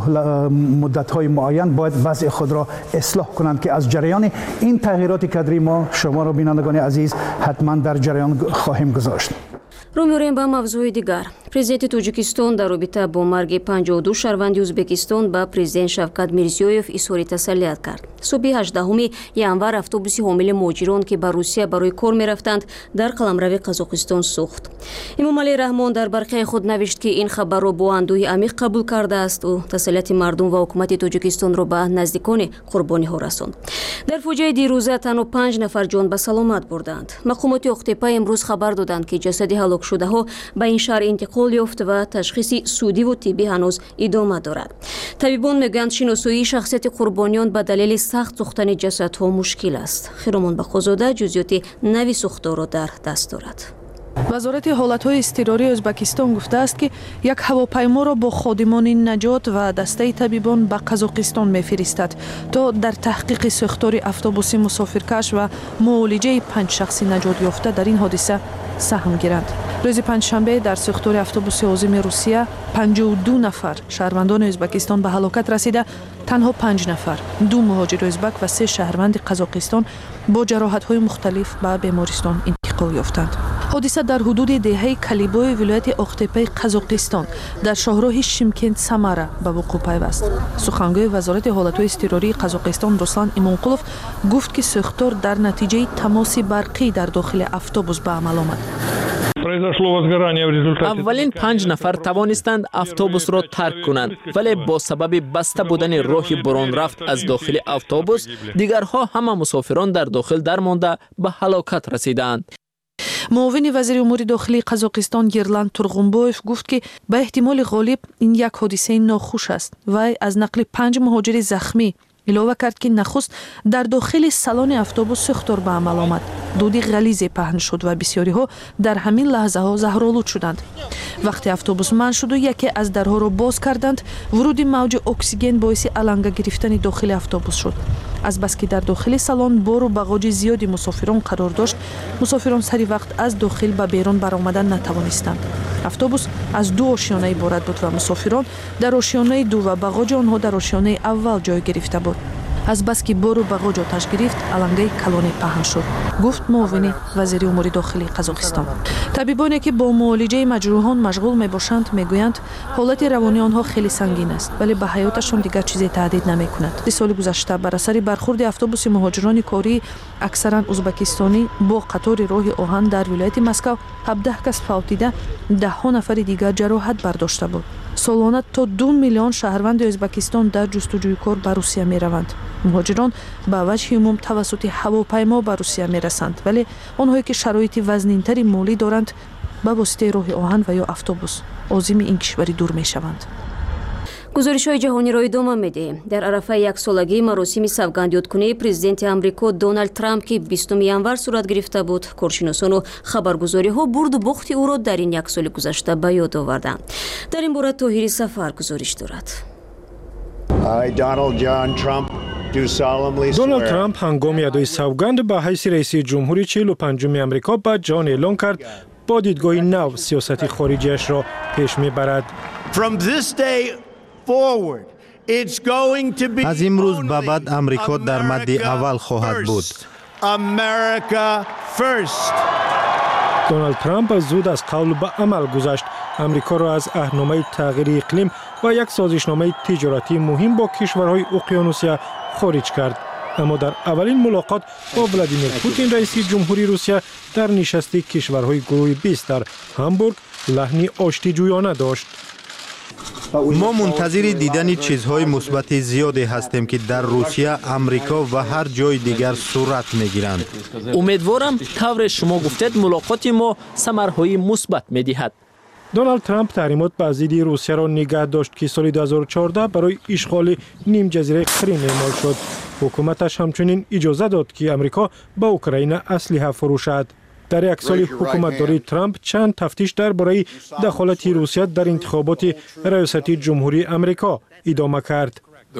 Speaker 13: مدت‌های معین باید وضع خود را اصلاح کنند که از جریان این تغییرات کادری ما شما را بینندگان عزیز حتما در جریان خواهیم گذاشت.
Speaker 1: رو می‌آوریم به موضوع دیگر. президенти Тоҷикистон дар робита бо марги панҷоҳу ду шаҳрванди Ӯзбекистон ба президент Шавкат Мирзиёев изҳори таsalliят кард. Суби ҳаждаҳуми январ автобуси ҳомили муҳоҷирон ки ба Русия барои кор мерафтанд дар қаламрави Қазоқистон сӯхт. Эмомалӣ Раҳмон дар барқияи худ навишт ки ин хабарро бо андӯҳи амиқ қабул кардааст. ӯ таsalлияти мардум ва ҳукумати Тоҷикистонро ба наздикони қурбониҳо расонд. дар фоҷиаи дирӯза танҳо панҷ нафар ҷон ба саломат бурданд. мақомоти Оқтепа имрӯз хабар доданд ки ҷасади ҳалокшудаҳо ба ин шаҳр интиқол ёфт ва ташхиси судиву тиббӣ ҳанӯз идома дорад. табибон мегӯянд шиносоии шахсияти қурбониён ба далели сахт сӯхтани ҷасадҳо мушкил аст. Хиромон Бахозода ҷузъиёти нави сӯхторро дар даст дорад.
Speaker 4: вазорати ҳолатҳои изтирории Ӯзбекистон гуфтааст ки як ҳавопайморо бо ходимони наҷот ва дастаи табибон ба Қазоқистон мефиристад то дар таҳқиқи сӯхтори автобуси мусофиркаш ва муолиҷаи панҷ шахси наҷот ёфта дар ин ҳодиса саҳм гиранд. рӯзи панҷшанбе дар сӯхтори автобуси озими Русия панҷоҳу ду нафар шаҳрвандони Ӯзбекистон ба ҳалокат расида, танҳо панҷ нафар ду муҳоҷири ӯзбак ва се шаҳрванди Қазоқистон бо ҷароҳатҳои мухталиф ба бемористон интиқол ёфтанд. ҳодиса дар ҳудуди деҳаи Калибои вилояти Оқтепаи Қазоқистон дар шоҳроҳи Шимкент Самара ба вуқӯъ пайваст. сухангӯи вазорати ҳолатҳои изтирории Қазоқистон Руслан Имонқулов гуфт ки сӯхтор дар натиҷаи тамоси барқӣ дар дохили автобус ба амал омад.
Speaker 5: аввалин панҷ нафар тавонистанд автобусро тарк кунанд, вале бо сабаби баста будани роҳи боронрафт аз дохили автобус дигарҳо ҳама мусофирон дар дохил дармонда ба ҳалокат расиданд.
Speaker 4: معاون وزیر امور داخلی قزاقستان گیرلند تورغونبویف گفت که به احتمال غالب این یک حادثه ناخوش است. وی از نقل پنج مهاجر زخمی علاوه کرد که نخست در داخل سالن اتوبوس سوختار به عمل آمد. دودی غلیظ پهن شد و بسیاری ها در همین لحظه ها زهرآلود شدند. وقتی اتوبوس منع شد و یکی از درها را باز کردند، ورود موج اکسیژن باعث علنگه گرفتن داخل اتوبوس شد. از بس که در داخل سالن بار و بغاج زیادی مسافران قرار داشت، مسافران سری وقت از داخل به بیرون برآمدن نتوانستند. اتوبوس از دو آشیانه عبارت بود و مسافران در آشیانه دو و بغاج آنها در آشیانه اول جای گرفته بود. از بس که بار و بغاج آتش گرفت، علنگه کلانه پهن شد، گفت معاون وزیر امور داخلی قزاقستان. طبیبانی که با معالجه مجروحان مشغول میباشند میگویند حالت روانی آنها خیلی سنگین است، ولی به حیاتشان دیگر چیزی تهدید نمیکند. در سال گذشته بر اثر برخورد اتوبوس مهاجران کاری اکثرا ازبکستانی با قطار راه آهن در ولایت مسکو هفده کس فوت دیده، ده ها نفر دیگر جراحت برداشته بود. سالانه تا دو میلیون شهروند ازبکستان در جستجوی کار به روسیه می روند. مهاجران به وجه عموم توسط هواپیما به روسیه می رسند، ولی آنهایی که شرایط وزنینتری مالی دارند به واسطه راه آهن و یا اتوبوس عازم این کشوری دور می شوند.
Speaker 1: گزارش‌های جهانی را ادامه می‌دهیم. در عرفه یک سالگی مراسم سوگندیادکنی پرزیدنت آمریکا دونالد ترامپ که بیستم ینور صورت گرفته بود، کارشناسان و خبرگزاری‌ها برد و باخت او را در این یک سال گذشته به یاد آوردند. در این باره طاهری سفر گزارش دارد.
Speaker 6: دونالد ترامپ هنگام ادای سوگند به حیث رئیس جمهوری چهل و پنجم آمریکا به جان اعلان کرد با دیدگاه نو سیاست خارجیش را پیش می‌برد.
Speaker 2: از امروز به بعد امریکا در مد اول خواهد بود.
Speaker 6: دونالد ترامپ زود از قول به عمل گذشت. امریکا را از عهدنامه تغییر اقلیم و یک سازشنامه تجارتی مهم با کشورهای اقیانوسیه خارج کرد. اما در اولین ملاقات با ولادیمیر پوتین رئیس جمهوری روسیه در نشست کشورهای گروه بیست در هامبورگ لحنی آشتی جویانه داشت.
Speaker 2: ما منتظر دیدن چیزهای مثبت زیادی هستیم که در روسیه، امریکا و هر جای دیگر صورت میگیرند.
Speaker 5: امیدوارم طور شما گفتید ملاقات ما ثمرهای مثبت میدهد.
Speaker 6: دونالد ترامپ تحریمات بر ضد روسیه را نگه داشت که سال دو هزار و چهارده برای اشغال نیم جزیره کریم اعمال شد. حکومتش همچنین اجازه داد که امریکا به اوکراین اسلحه فروشد. در یک سال حکومتداری ترامپ چند تفتیش درباره دخالت روسیه در انتخابات ریاست جمهوری امریکا ادامه کرد.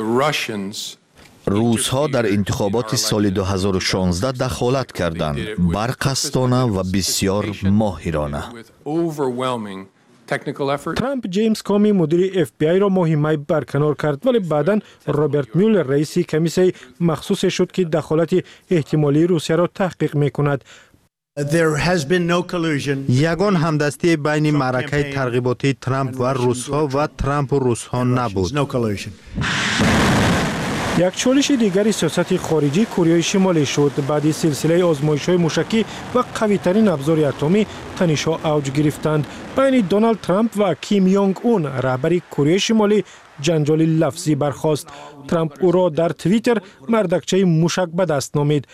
Speaker 9: روس‌ها در انتخابات سال دو هزار و شانزده دخالت کردند، برقصدانه و بسیار ماهرانه.
Speaker 6: ترامپ جیمز کامی مدیر اف بی آی را مهمه برکنار کرد، ولی بعداً رابرت میولر رئیس کمیسیون مخصوص شد که دخالت احتمالی روسیه را تحقیق میکند.
Speaker 2: یگان همدستی بین معرکه ترغیباتی ترامپ و روس‌ها و ترامپ و روس‌ها نبود.
Speaker 6: یک چالش دیگری سیاست خارجی کره شمالی شد. بعد سلسله آزمایش‌های موشکی و قوی‌ترین ابزار اتمی تنش‌ها اوج گرفتند. بین دونالد ترامپ و کیم یونگ اون رهبر کره شمالی جنجال لفظی برخاست. ترامپ او را در توییتر مردکچه موشک به دست نامید.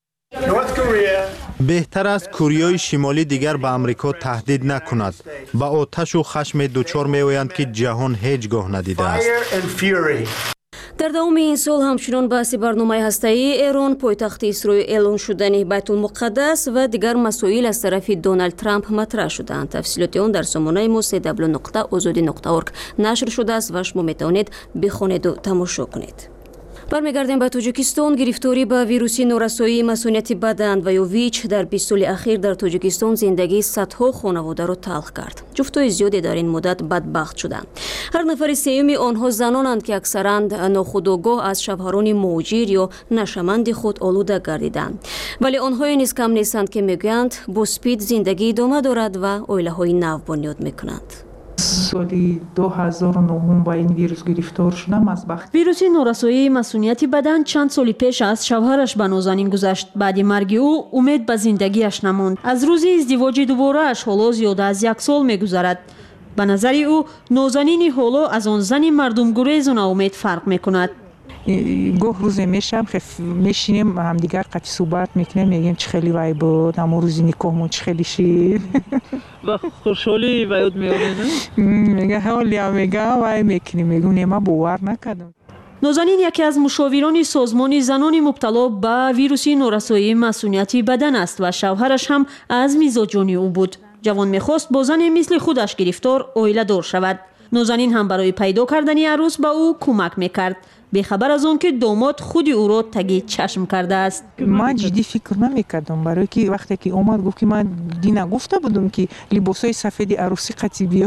Speaker 2: بهتر است کره شمالی دیگر به امریکا تهدید نکند. با آتش و خشم دچار می‌آیند که جهان هیچگاه ندیده است.
Speaker 1: در دوام این سال همچنان بحث برنامه هسته‌ای ایران، پایتخت اسرائیل اعلان شدن بیت المقدس و دیگر مسائل از طرف دونالد ترامپ مطرح شدند. تفصیلات آن در سامانه ما سی دبلیو نقطه آزادی نقطه اورگ نشر شده است و شما میتوانید بخوانید و تماشا کنید. برمیگردیم به تاجیکستان. گرفتاری به ویروسی نورسایی مسئولیت بدن و یا ویچ در بیست سال اخیر در تاجیکستان زندگی صدها خانواده را تلخ کرد. جفتای زیادی در این مدت بدبخت شدند. هر نفر سوم آنها زنانند که اکثرا ناخودآگاه از شوهران مهاجر یا نشمند خود آلوده گردیدند. ولی آنها نیز کم نیستند که میگویند با سپید زندگی ادامه دارد و عائله‌های نو بنیاد میکنند.
Speaker 14: سالی دو هزار و نه با این ویروس گرفتار شدم. از بخت
Speaker 15: ویروس نورسایی مسئولیت بدن چند سال پیش از شوهرش به نازنین گذشت. بعد مرگ او امید به زندگیش نماند. از روز ازدواج دوباره اش حالا زیاده از یک سال میگذرد. به نظر او نازنین حالا از آن زن مردم گریز و ناامید فرق میکند.
Speaker 14: گاه روز میشم میشینیم همدیگر قطعی صحبت میکنیم میگیم چه خیلی وای بود اما روزی نکاحمون چه خیلی شیر
Speaker 20: و خوشحالی و یاد میارین
Speaker 14: میگه حالی هم میگه وای میکنیم میگم ما باور نکردم.
Speaker 15: نازنین یکی از مشاوران سازمان زنان مبتلا به ویروس نورسایی مسئولیتی بدن است و شوهرش هم از میزاجانی او بود. جوان میخواست با زن مثل خودش گرفتار عائله دار شود. نازنین هم برای پیدا کردن عروس به او کمک میکرد، بخبر از اون که داماد خودی او را تگی چشم کرده است.
Speaker 14: من جدی فکر نمیکردم برای که وقتی که اومد گفت که من دی نگفته بودم که لباسای سفید عروسی قطعی بیا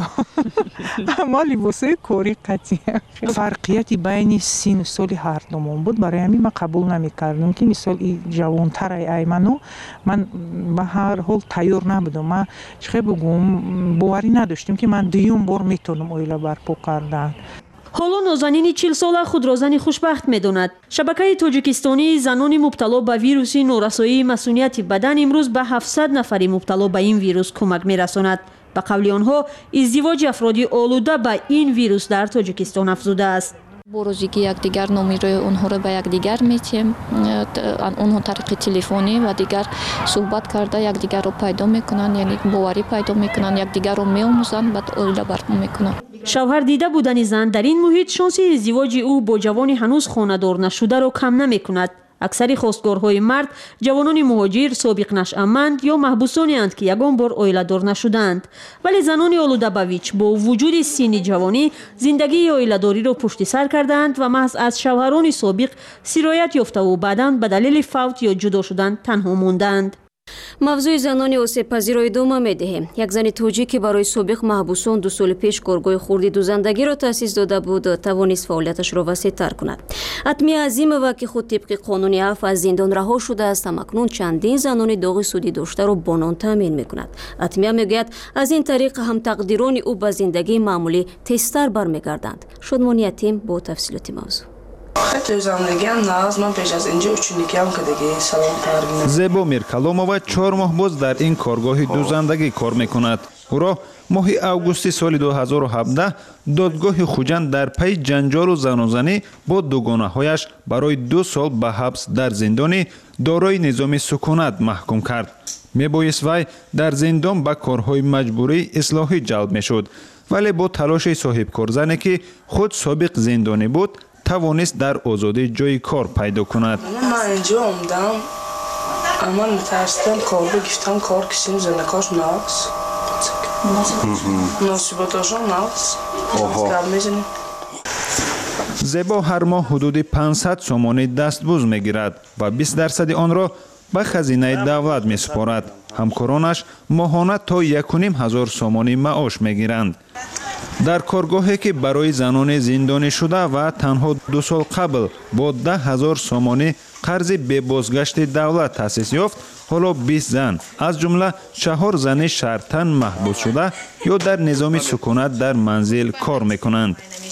Speaker 14: اما لباسای کاری قطعی. فرقیتی بین سن و سال هر دومون بود، برای همین من قبول نمیکردم که مثال جوانتر ایمنو من به هر حال تیار نبودم. من چه بگم باوری نداشتم که من دیوم بار میتونم اویلا برپا کردن.
Speaker 15: حالا نازنین چهل ساله خود را زنی خوشبخت می‌داند. شبکه تاجیکستانی زنان مبتلا به ویروس نورسایی مسئولیت بدن امروز به هفتصد نفر مبتلا به این ویروس کمک می‌رساند. به قول آنها ازدواج افرادی آلوده به این ویروس در تاجیکستان افزوده است.
Speaker 3: با روزی یکدیگر نمره اونها را به یکدیگر میتیم، اونها طریق تلفنی و دیگر صحبت کرده یکدیگر رو پیدا میکنن، یعنی باوری پیدا میکنن، یکدیگر رو میآموزن، بعد اویلا برپا میکنن.
Speaker 15: شوهر دیده بودن زن در این محیط شانس ازدواج او با جوانی هنوز خانه‌دار نشده را کم نمیکند. اکثر خواستگارهای مرد جوانان مهاجر سابق نشأمند یا محبوسانی اند که یگان بار عائله دار نشدند، ولی زنان آلوده به ویچ با وجود سن جوانی زندگی عائله داری را پشت سر کردند و محض از شوهران سابق سرایت یافته و بعداً به دلیل فوت یا جدا شدن تنها ماندند.
Speaker 1: мавзӯи занони осебпазиро идома медиҳем. Як зани тоҷӣ ки барои собиқ маҳбусон ду соли пеш коргоҳи хурди дузандагиро таъсис дода буд, тавонист фаъолияташро васеътар кунад. Атмия Азимова ки худ тибқи қонуни аф аз зиндон раҳо шудааст, ҳамакнун чандин занони доғи судӣ доштаро бо нон таъмин мекунад. Атмия мегӯяд, аз ин тариқ ҳамтақдирони ӯ ба зиндагии маъмулӣ тезтар бармегарданд. Шодмони Ятим бо тафсилоти мавзӯъ.
Speaker 7: зебо миркаломова чор моҳ боз дар ин коргоҳи дузандагӣ кор мекунад. ӯро моҳи августи соли ду ҳазору ҳабдаҳ додгоҳи хуҷанд дар пайи ҷанҷолу занозанӣ бо дугонаҳояш барои ду сол ба ҳабс дар зиндони дорои низоми сукунат маҳкум кард. мебоист вай дар зиндон ба корҳои маҷбурии ислоҳӣ ҷалб мешуд, вале бо талоши соҳибкорзане ки худ собиқ зиндонӣ буд тавонист дар озодӣ ҷои кор пайдо кунад.
Speaker 16: ман инҷо омдам, ман метарсидам корго гифтам кор кисим зендакош нақс муносиботошон нақс гап мезанем.
Speaker 7: зебо ҳар моҳ ҳудуди пансад сомонӣ дастбуз мегирад ва бист дарсади онро ба хазинаи давлат месупорад. ҳамкоронаш моҳона то якуним ҳазор сомонӣ маош мегиранд. дар коргоҳе ки барои занони зиндонишуда ва танҳо ду сол қабл бо даҳ ҳазор сомонӣ қарзи бебозгашти давлат таъсис ёфт, ҳоло бист зан аз ҷумла чаҳор зани шартан маҳбус шуда ё дар низоми сукунат дар манзил кор мекунанд.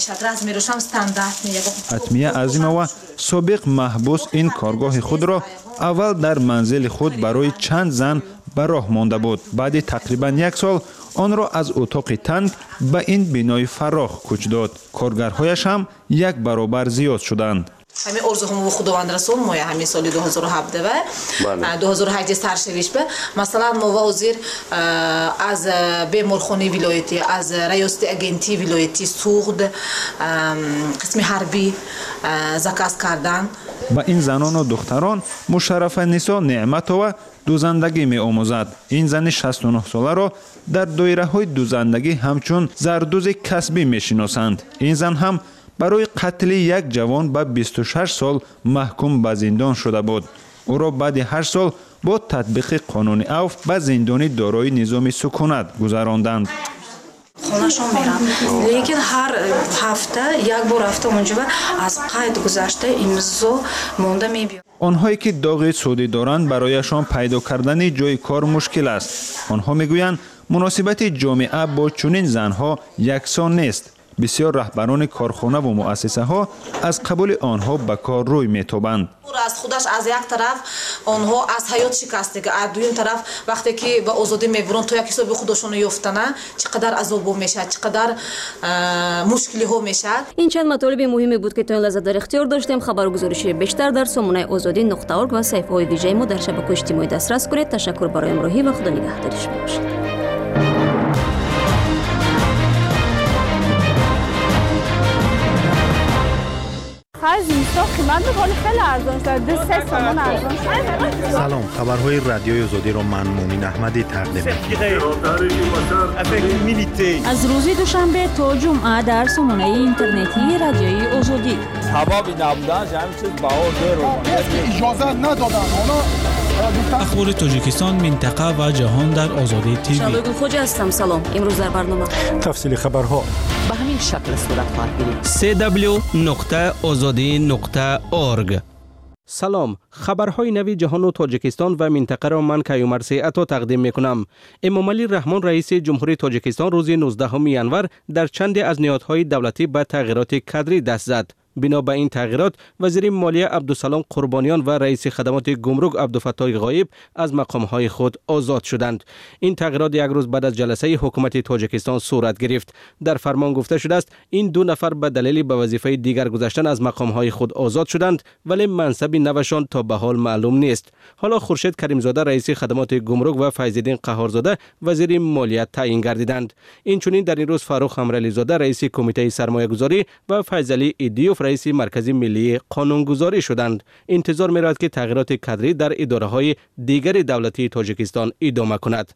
Speaker 7: атмия Азимова собиқ маҳбус ин коргоҳи худро аввал дар манзили худ барои чанд зан ба роҳ монда буд. баъди тақрибан як сол онро аз утоқи танг ба ин бинои фарох кӯч дод. коргарҳояш ҳам як баробар зиёд шуданд.
Speaker 21: ҳамин орзуҳомо ба худованд расон моя ҳамин соли ду ҳазору ҳабдаҳ ва ду ҳазору ҳаҷд саршавиш ба масалан мо ва ҳозир аз беморхонаи вилоятӣ, аз раёсати агентии вилоятӣ суғд қисми ҳарбӣ заказ кардан.
Speaker 7: ба ин занону духтарон Мушаррафанисо Неъматова дузандагӣ меомӯзад. ин зани шасту нӯҳ соларо дар доираҳои дузандагӣ ҳамчун зардузи касбӣ мешиносанд. ин зан ҳам барои қатли як ҷавон ба бисту шаш сол маҳкум ба зиндон шуда буд. ӯро баъди ҳашт сол бо татбиқи қонуни авф ба зиндони дорои низоми сукунат гузаронданд.
Speaker 16: хонашон мерам, лекин ҳар ҳафта як бор рафта онҷо аз қайд гузашта имзо монда мебиём.
Speaker 7: онҳое ки доғи судӣ доранд барояшон пайдо кардани ҷойи кор мушкил аст. онҳо мегӯянд муносибати ҷомеа бо чунин занҳо яксон нест. بسیار رهبران کارخانه و مؤسسه ها از قبول آنها به کار روی میتابند.
Speaker 21: از خودش از یک طرف آنها از حیات شکستگی، از دویم طرف وقتی که به آزادی میبرن تو یک حساب خودشون یافتنه چقدر عذاب میشه، چقدر مشکلی ها میشه.
Speaker 1: این چند مطالب مهمی بود که تا لحظه در اختیار داشتیم. خبرگزاری بیشتر در سامانه آزادی نقطه اورگ و صفحه های ویژه ما در شبکه‌های اجتماعی دسترس کنید. تشکر برای همراهی و خدا نگهدار شما باشید.
Speaker 8: از اینستا قیمت حال خیلی ارزان شده، دو سه سامان ارزان شده.
Speaker 2: سلام، خبرهای رادیوی آزادی را من مومین احمدی تقدیم می‌کنم.
Speaker 15: از روز دوشنبه تا جمعه در سامانه اینترنتی رادیوی آزادی.
Speaker 10: حبابی نبودن جمع چیز بهار داره. اجازه ندادن اونا.
Speaker 17: اخبار تاجیکستان، منطقه و جهان در آزادی تیوی.
Speaker 1: شادو خوجا هستم. سلام. امروز در برنامه
Speaker 6: تفصیل خبرها
Speaker 18: به همین شکل صورت خواهد گرفت.
Speaker 19: سی دبلیو نقطه آزادی نقطه اورگ. سلام، خبرهای نوی جهان و تاجیکستان و منطقه را من کیومرث عطا تقدیم میکنم. امامعلی رحمان رئیس جمهوری تاجیکستان روز نوزدهم ینور در چند از نهادهای دولتی به تغییرات کادری دست زد. بنا به این تغییرات وزیر مالیه عبدالسلام قربانیان و رئیس خدمات گمرک عبدالفتاح غایب از مقامهای خود آزاد شدند. این تغییرات یک روز بعد از جلسه حکومت تاجیکستان صورت گرفت. در فرمان گفته شده است این دو نفر به دلیل به وظیفه دیگر گذاشتن از مقامهای خود آزاد شدند، ولی منصب نوشان تا به حال معلوم نیست. حالا خورشید کریمزاده رئیس خدمات گمرک و فیض‌الدین قهارزاده وزیر مالیه تعیین گردیدند. این چنین در این روز فاروق امرعلی زاده رئیس کمیته سرمایه‌گذاری و فیضعلی ایدیوف رئیس مرکزی ملی قانونگذاری شدند. انتظار می‌رود که تغییرات کادری در اداره‌های دیگر دولتی تاجیکستان ادامه کند.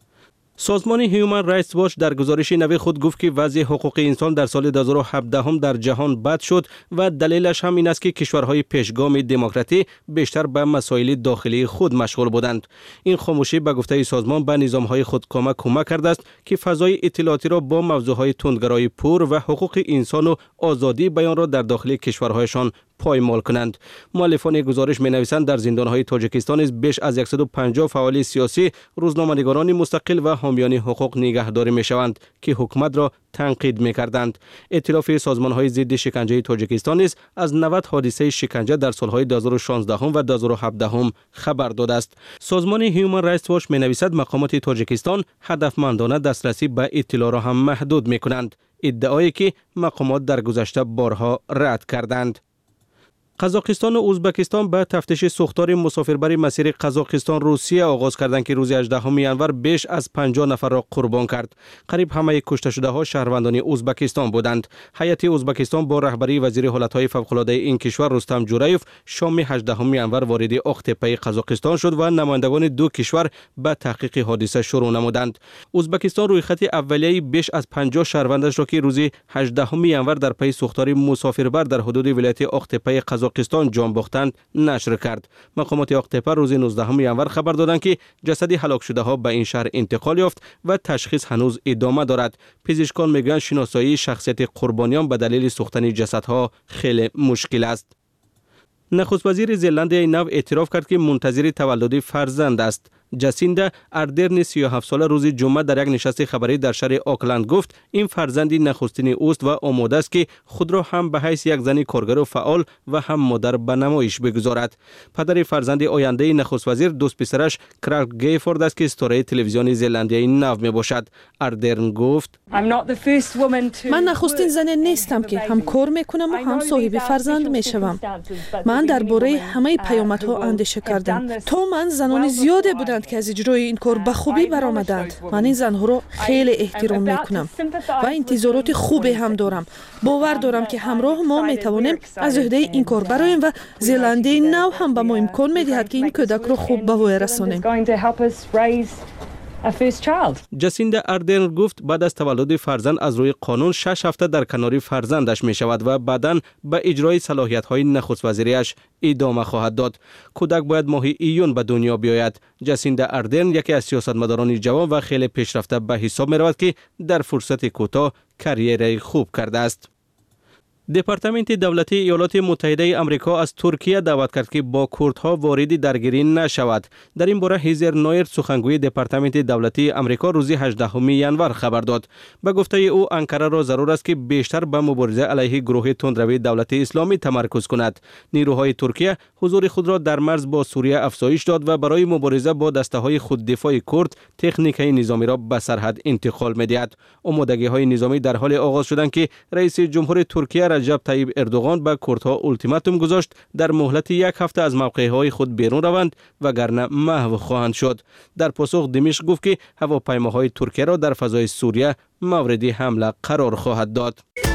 Speaker 19: سازمان هیومن رایتس واچ در گزارش نوی خود گفت که وضع حقوق انسان در سال دو هزار و هفده هم در جهان بد شد و دلیلش هم این است که کشورهای پیشگام دموکراتی بیشتر به مسائل داخلی خود مشغول بودند. این خاموشی به گفته سازمان به نظامهای خودکامه کمک کرده است که فضای اطلاعاتی را با موضوعهای تندگرای پور و حقوق انسان و آزادی بیان را در داخل کشورهایشان پایمال کنند. مؤلفان گزارش می‌نویسند در زندان‌های تاجیکستان بیش از صد و پنجاه فعال سیاسی، روزنامه‌نگاران مستقل و حامیان حقوق نگهداری می‌شوند که حکومت را تنقید می‌کردند. ائتلاف سازمان‌های ضد شکنجه تاجیکستان نیز از نود حادثه شکنجه در سال‌های دو هزار و شانزده و دو هزار و هفده خبر داده است. سازمان هیومن رایتس واچ می‌نویسد مقامات تاجیکستان هدفمندانه دسترسی به اطلاع را هم محدود می‌کنند، ادعایی که مقامات در گذشته بارها رد کردند. قزاقستان و ازبکستان به تفتیش سوختار مسافربری مسیر قزاقستان روسیه آغاز کردند که روز هجدهم ینور بیش از پنجاه نفر را قربان کرد. قریب همه کشته شده ها شهروندان ازبکستان بودند. هیئت ازبکستان با رهبری وزیر حالتهای فوق‌العاده این کشور رستم جورایف شام هجدهم ینور وارد آختپه قزاقستان شد و نمایندگان دو کشور به تحقیق حادثه شروع نمودند. ازبکستان روی خط اولیه بیش از پنجاه شهروندش را که روز هجدهم ینور در پی سوختار مسافربر در حدود ولایت آختپه قزاقستان جان باختند نشر کرد. مقامات آختپه روز نوزدهم ینور خبر دادند که جسد هلاک شده ها به این شهر انتقال یافت و تشخیص هنوز ادامه دارد. پزشکان میگن شناسایی شخصیت قربانیان به دلیل سوختن جسدها خیلی مشکل است. نخست وزیر زلندیای نو اعتراف کرد که منتظر تولد فرزند است. جاسیندا اردرن سی و هفت ساله روز جمعه در یک نشست خبری در شهر آکلند گفت این فرزندی نخستین اوست و آماده است که خود را هم به حیث یک زن کارگر و فعال و هم مادر به نمایش بگذارد. پدر فرزند آینده نخست وزیر دوست پسرش کرک گیفورد است که ستاره تلویزیون زلندیای نو می باشد. اردرن گفت
Speaker 4: من نخستین زن نیستم که هم کار میکنم و هم صاحب فرزند میشوم. من درباره همه پیامدها اندیشه کردم. تا من زنان زیاده بودند که از اجرای این کار به خوبی برآمدند. من این زنها را خیلی احترام میکنم و انتظارات خوبی هم دارم. باور دارم که همراه ما میتوانیم از عهده این کار برآییم و زلندی نو هم به ما امکان میدهد که این کودک را خوب به وی رسانیم.
Speaker 19: جاسیندا اردرن گفت بعد از تولد فرزند از روی قانون شش هفته در کنار فرزندش می شود و بعداً به اجرای صلاحیت های نخست وزیریش ادامه خواهد داد. کودک باید ماه ایون به دنیا بیاید. جاسیندا اردرن یکی از سیاستمداران جوان و خیلی پیشرفته به حساب می رود که در فرصت کوتاه کریر خوب کرده است. دپارتمنت دولتی ایالات متحده آمریکا از ترکیه دعوت کرد که با کردها وارد درگیری نشود. در این باره هیزر نویر سخنگوی دپارتمنت دولتی آمریکا روز هجدهم ژانویه خبر داد. به گفته او انقره را ضرور است که بیشتر به مبارزه علیه گروه تندروی دولت اسلامی تمرکز کند. نیروهای ترکیه حضور خود را در مرز با سوریه افزایش داد و برای مبارزه با دسته‌های خوددفاع کرد تکنیک‌های نظامی را به سرحد انتقال می‌دهد. آمادگی‌های نظامی در حال آغاز شدند که رئیس جمهور ترکیه رجب طیب اردوغان به کردها اولتیماتوم گذاشت در مهلت یک هفته از موقعهای خود بیرون روند وگرنه محو خواهند شد. در پاسخ دمشق گفت که هواپیماهای ترکیه را در فضای سوریه مورد حمله قرار خواهد داد.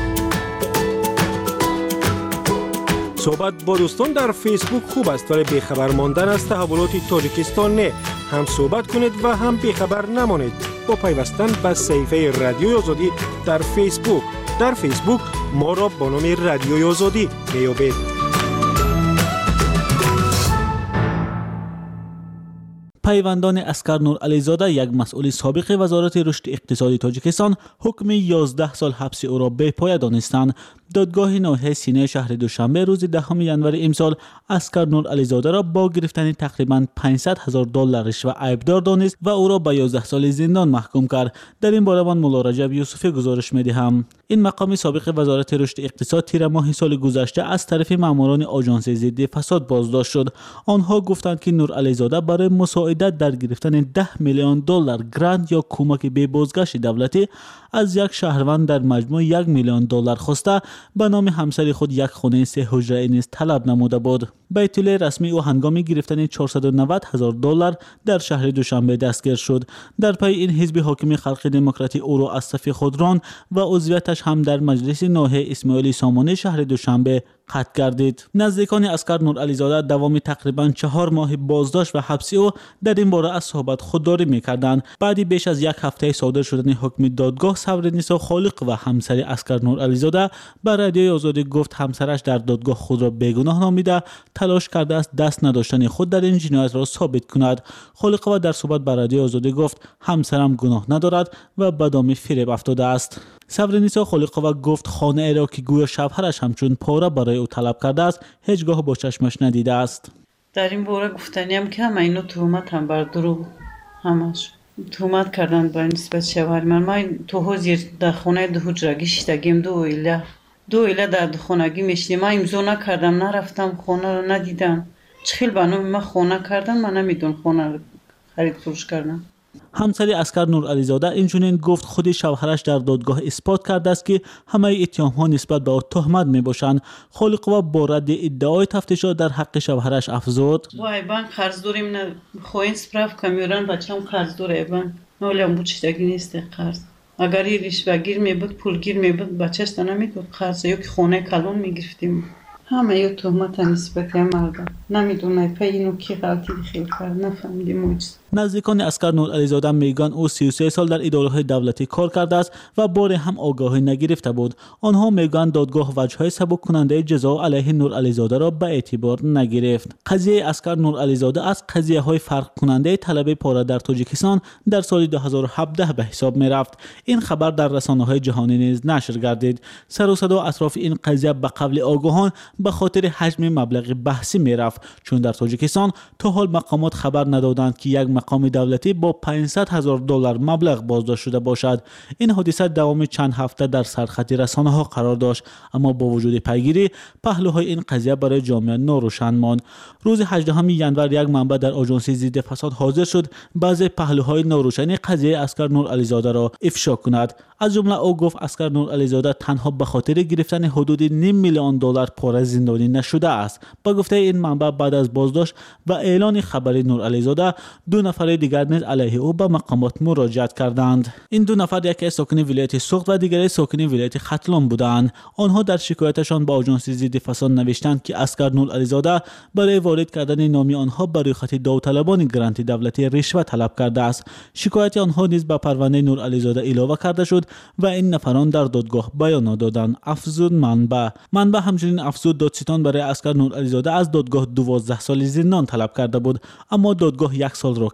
Speaker 6: صحبت با دوستان در فیسبوک خوب است ولی بیخبر ماندن از تحولات تاجیکستان نه. هم صحبت کنید و هم بیخبر نمانید با پیوستن به صفحه رادیوی آزادی در فیسبوک. در فیسبوک ما را با نام رادیوی آزادی بیابید.
Speaker 20: پیوندان اسکر نور علیزاده، یک مسئول سابق وزارت رشد اقتصادی تاجیکستان، حکم یازده سال حبس او را بی پایه دانستند. دادگاه ناحیه سینه شهر دوشنبه روز دهم ژانویه امسال اسکر نور علیزاده را با گرفتن تقریباً پانصد هزار دلار رشوه عیبدار دانست و او را به یازده سال زندان محکوم کرد. در این باره من مولا رجب یوسفی گزارش می‌دهم. این مقام سابق وزارت رشد اقتصاد تیر ماه سال گذشته از طرف ماموران آژانس ضد فساد بازداشت شد. آنها گفتند که نور علیزاده برای مساعدت در گرفتن ده میلیون دلار گرانت یا کمک به بازگشت دولتی از یک شهروند در مجموع یک میلیون دلار خواسته به نام همسر خود یک خانه سه حجره نیز طلب نموده بود. بیت الله رسمی او هنگام گرفتن چهارصد و نود هزار دلار در شهر دوشنبه دستگیر شد. در پی این حزب حاکم خلق دموکراتی او را از صف خود راند و عضویتش هم در مجلس ناحیه اسماعیل سامانه شهر دوشنبه قطع گردید. نزدیکان اسکر نور علیزاده دوام تقریبا چهار ماه بازداشت و حبس او در این باره از صحبت خودداری می‌کردند. بعد بیش از یک هفته صادر شدن حکم دادگاه، صبرنیسا خالق و همسر اسکر نور علیزاده به رادیوی آزادی گفت همسرش در دادگاه خود را بیگناه نامیده تلاش کرده است دست نداشتن خود در این جنایت را ثابت کند. خالقه در صحبت با رادیوی آزادی گفت همسرم گناه ندارد و به دام فریب افتاده است. صبرنیسا خالقه گفت خانه ای را که گویا شوهرش همچون پاره برای او طلب کرده است هیچگاه با چشمش ندیده است.
Speaker 11: در این باره گفتنیم که همه اینو تهمت هم بر دروغ همش تهمت کردن به نسبت شوهر من. من تو زیر در خانه دو حجرگی شدگیم دو ایله دو ایله در دو خانگی میشنیم. من امضا نکردم، نرفتم خانه رو ندیدم. چخیل بنام من خانه کردم، من نمیدون خانه رو خرید فروش کردم.
Speaker 20: همسر اسکر نور علیزاده اینچنین گفت خود شوهرش در دادگاه اثبات کرده است که همه اتهام‌ها نسبت به او تهمت میباشند. خالقه با رد ادعای تفتیشات در حق شوهرش افزود:
Speaker 11: وای بانک قرض داریم نه خوین سپراف کامیران بچه‌م قرض داره بانک نولم بوچتگی نیست قرض. اگر یه رشوه‌گیر میبود پولگیر میبود بچه‌ش تا نمیداد قرض یا که خونه کلون میگرفتیم. همه یه تهمت نسبت مردم نمیدونه پی اینو کی غلطی خیلی کرد نفهمیدیم موجز.
Speaker 20: نزدیکان اسکر نور علیزاده میگن او سی و سه سال در اداره‌های دولتی کار کرده است و بار هم آگاهی نگرفته بود. آنها میگن دادگاه وجه‌های سبک کننده جزا علیه نور علیزاده را به اعتبار نگرفت. قضیه اسکر نور علیزاده از قضیه‌های فرق کننده طلب پاره در تاجیکستان در سال دو هزار و هفده به حساب میرفت. این خبر در رسانه‌های جهانی نیز نشر گردید. سر و صدا اطراف این قضیه به قول آگاهان به خاطر حجم مبلغ بحثی میرفت، چون در تاجیکستان تا حال مقامات خبر ندادند که یک مقام دولتی با پانصد هزار دلار مبلغ بازداشت شده باشد. این حادثه دوام چند هفته در سرخط رسانه‌ها قرار داشت، اما با وجود پیگیری پهلوهای این قضیه برای جامعه ناروشن ماند. روز هجدهم ژانویه یک منبع در آژانس ضد فساد حاضر شد بعضی پهلوهای ناروشن قضیه اسکر نور علیزاده را افشا کند. از جمله او گفت اسکر نور علیزاده تنها به خاطر گرفتن حدود نیم میلیون دلار پاره زندانی نشده است. با گفته این منبع بعد از بازداشت و اعلان خبر نور علیزاده دو نفر دیگر نیز علیه او به مقامات مراجعت کردند. این دو نفر یکی ساکن ولایت سوخت و دیگری ساکن ولایت ختلان بودند. آنها در شکایتشان به آژانس ضد فساد نوشتند که اسکر نور علیزاده برای وارد کردن نام آنها برای خط داوطلبان گرانت دولتی رشوه طلب کرده است. شکایت آنها نیز به پرونده نور علیزاده اضافه کرده شد و این نفران در دادگاه بیان دادند. افزود منبع منبع همچنین افزود دادستان برای اسکر نور علیزاده از دادگاه دوازده سال زندان طلب کرده بود، اما دادگاه یک سال را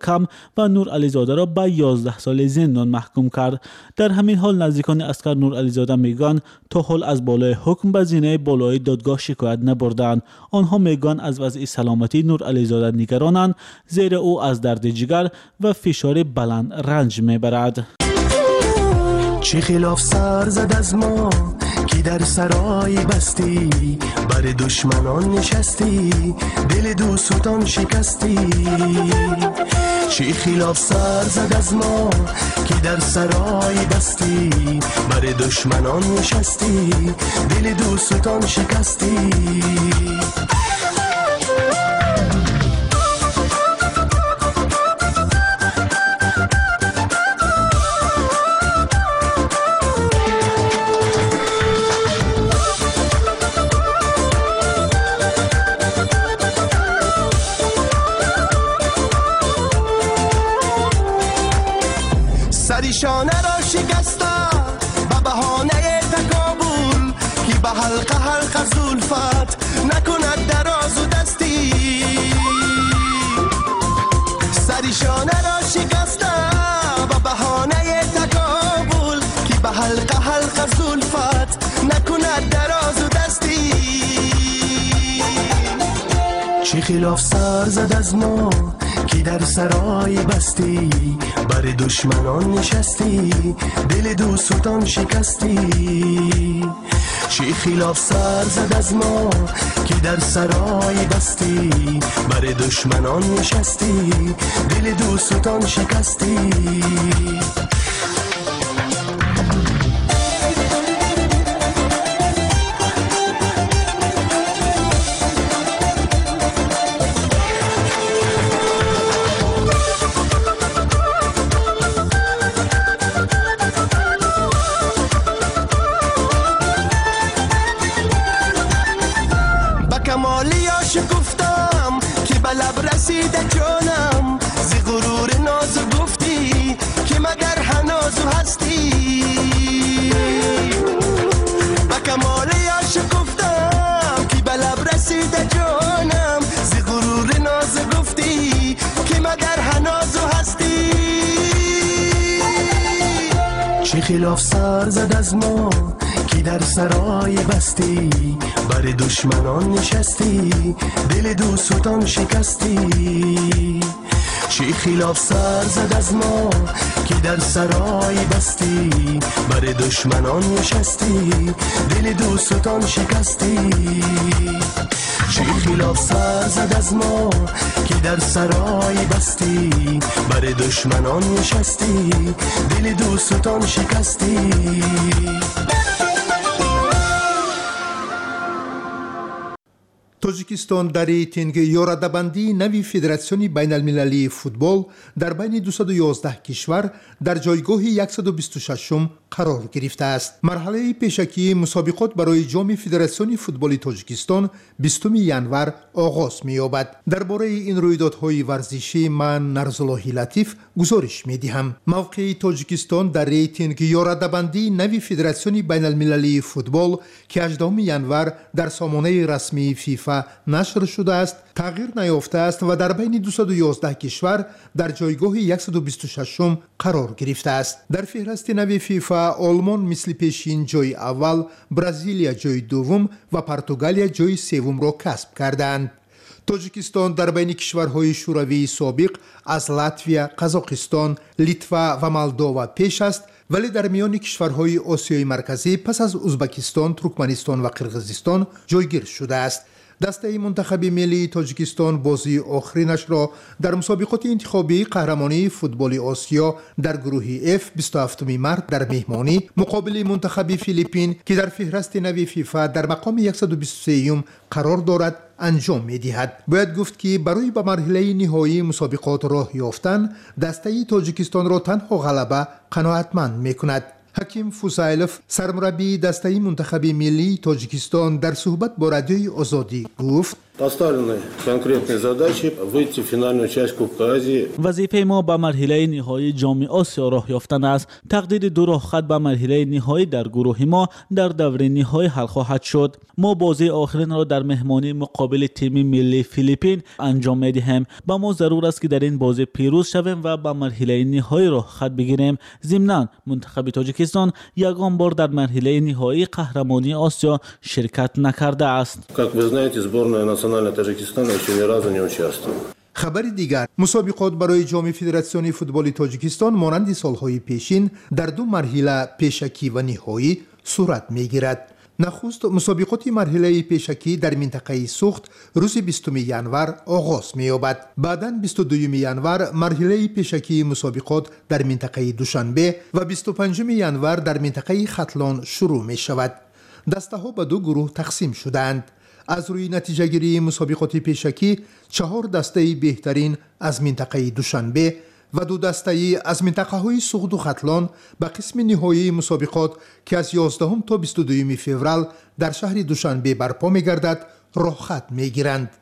Speaker 20: کم و نور علیزاده را به یازده سال زندان محکوم کرد. در همین حال نزدیکان اسکر نور علیزاده میگن تا حال از بالای حکم به زینه بالای دادگاه شکایت نبردند. آنها میگن از وضع سلامتی نور علیزاده نگرانند، زیرا او از درد جگر و فشار بلند رنج میبرد.
Speaker 12: چه خلاف سر زد از ما که در سرای بستی، بر دشمنان نشستی، دل دوستان شکستی. چه خلاف سر زد از ما که در سرای بستی، بر دشمنان نشستی، دل دوستان شکستی. سریشانه را شکسته به بهانه تکابل، که به حلقه حلقه زلفت نکند دراز و دستی. سریشانه را شکسته به بهانه تکابل، که به حلقه حلقه زلفت نکند دراز و دستی. چه خلاف سر زد از ما که در سرای بستی، بر دشمنان نشستی، دل دوستان شکستی. چه خلاف سر زد از ما که در سرای بستی، بر دشمنان نشستی، دل دوستان شکستی. شکفتم که به لب رسیده جانم، زی غرور ناز گفتی که مگر هنازو هستی. به کمال یاش گفتم که به لب رسیده جانم، زی غرور ناز گفتی که مگر هنازو هستی. چه خلاف سر زد از ما که در سرای بستی، بر دشمنان نشستی، دل دوستان شکستی. چه خلاف سر زد از ما که در سرای بستی، بر دشمنان نشستی، دل دوستان شکستی. چه خلاف سر زد از ما که در سرای بستی، بر دشمنان نشستی، دل دوستان شکستی.
Speaker 22: тоҷикистон дар рейтинги ёрадабандии нави федератсиони байналмилалии футбол дар байни дусаду ёздаҳ кишвар дар ҷойгоҳи яксаду бисту шашум қарор гирифтааст. марҳалаи пешакии мусобиқот барои ҷоми федератсиони футболи тоҷикистон бистуми январ оғоз меёбад. дар бораи ин рӯйдодҳои варзишӣ ман нарзуллоҳи латиф гузориш медиҳам. мавқеи тоҷикистон дар рейтинги ёрадабандии нави федератсиони байналмилалии футбол ки ҳаждаҳуми январ дар сомонаи расмии фифа нашр шудааст, тағйир наёфтааст ва дар байни дусаду ёздаҳ кишвар дар ҷойгоҳи яксаду бисту шашум қарор гирифтааст. дар феҳрасти нави фифа олмон мисли пешин ҷойи аввал, бразилия ҷойи дуввум ва португалия ҷойи севумро касб кардаанд. тоҷикистон дар байни кишварҳои шӯравии собиқ аз латвия, қазоқистон, литва ва молдова пеш аст, вале дар миёни кишварҳои осиёи марказӣ пас аз узбекистон, туркманистон ва қирғизистон ҷойгир шудааст. дастаи мунтахаби миллии тоҷикистон бозии охиринашро дар мусобиқоти интихобии қаҳрамонии футболи осиё дар гурӯҳи F бисту ҳафтуми март дар меҳмонӣ муқобили мунтахаби филиппин ки дар феҳрасти нави фифа дар мақоми яксаду бисту сеюм қарор дорад анҷом медиҳад. бояд гуфт ки барои ба марҳилаи ниҳоии мусобиқот роҳ ёфтан дастаи тоҷикистонро танҳо ғалаба қаноатманд мекунад. ҳаким фусайлов, сармураббии дастаи мунтахаби миллии тоҷикистон, дар суҳбат бо радиои озодӣ гуфт:
Speaker 5: Поставлены конкретные задачи выйти в финальную часть Кубка Азии.
Speaker 20: وظیفه ما به مرحله نهایی جام آسیا راه یافتن است. تقدید دو راه خط به مرحله نهایی در گروه ما در دور نهایی حل خواهد شد. ما بازی آخرین را در مهمانی مقابل تیم ملی فیلیپین انجام می‌دهیم. با ما ضرور است که در این بازی پیروز شویم و به مرحله نهایی راه خط بگیریم. ضمناً منتخب تاجیکستان یگان بار در مرحله نهایی قهرمانی آسیا شرکت نکرده است.
Speaker 5: Как вы знаете, сборная национального Таджикистана еще ни разу не участвовала.
Speaker 22: خبر دیگر، مسابقات برای جام فدراسیون فوتبال تاجیکستان مانند سالهای پیشین در دو مرحله پیشکی و نهایی صورت میگیرد. نخست مسابقات مرحله پیشکی در منطقه سوخت روز بیستم ژانویه آغاز می‌یابد. بعداً بیست و دوم ژانویه مرحله پیشکی مسابقات در منطقه دوشنبه و بیست و پنجم ژانویه در منطقه ختلان شروع می‌شود. دسته‌ها به دو گروه تقسیم شدند. از روی نتیجه گیری مسابقات پیشکی چهار دسته بهترین از منطقه دوشنبه و دو دسته از منطقه های سوخت و ختلان به قسم نهایی مسابقات که از یازدهم تا بیست و دوم فوریه در شهر دوشنبه برپا می گردد راه خط می گیرند.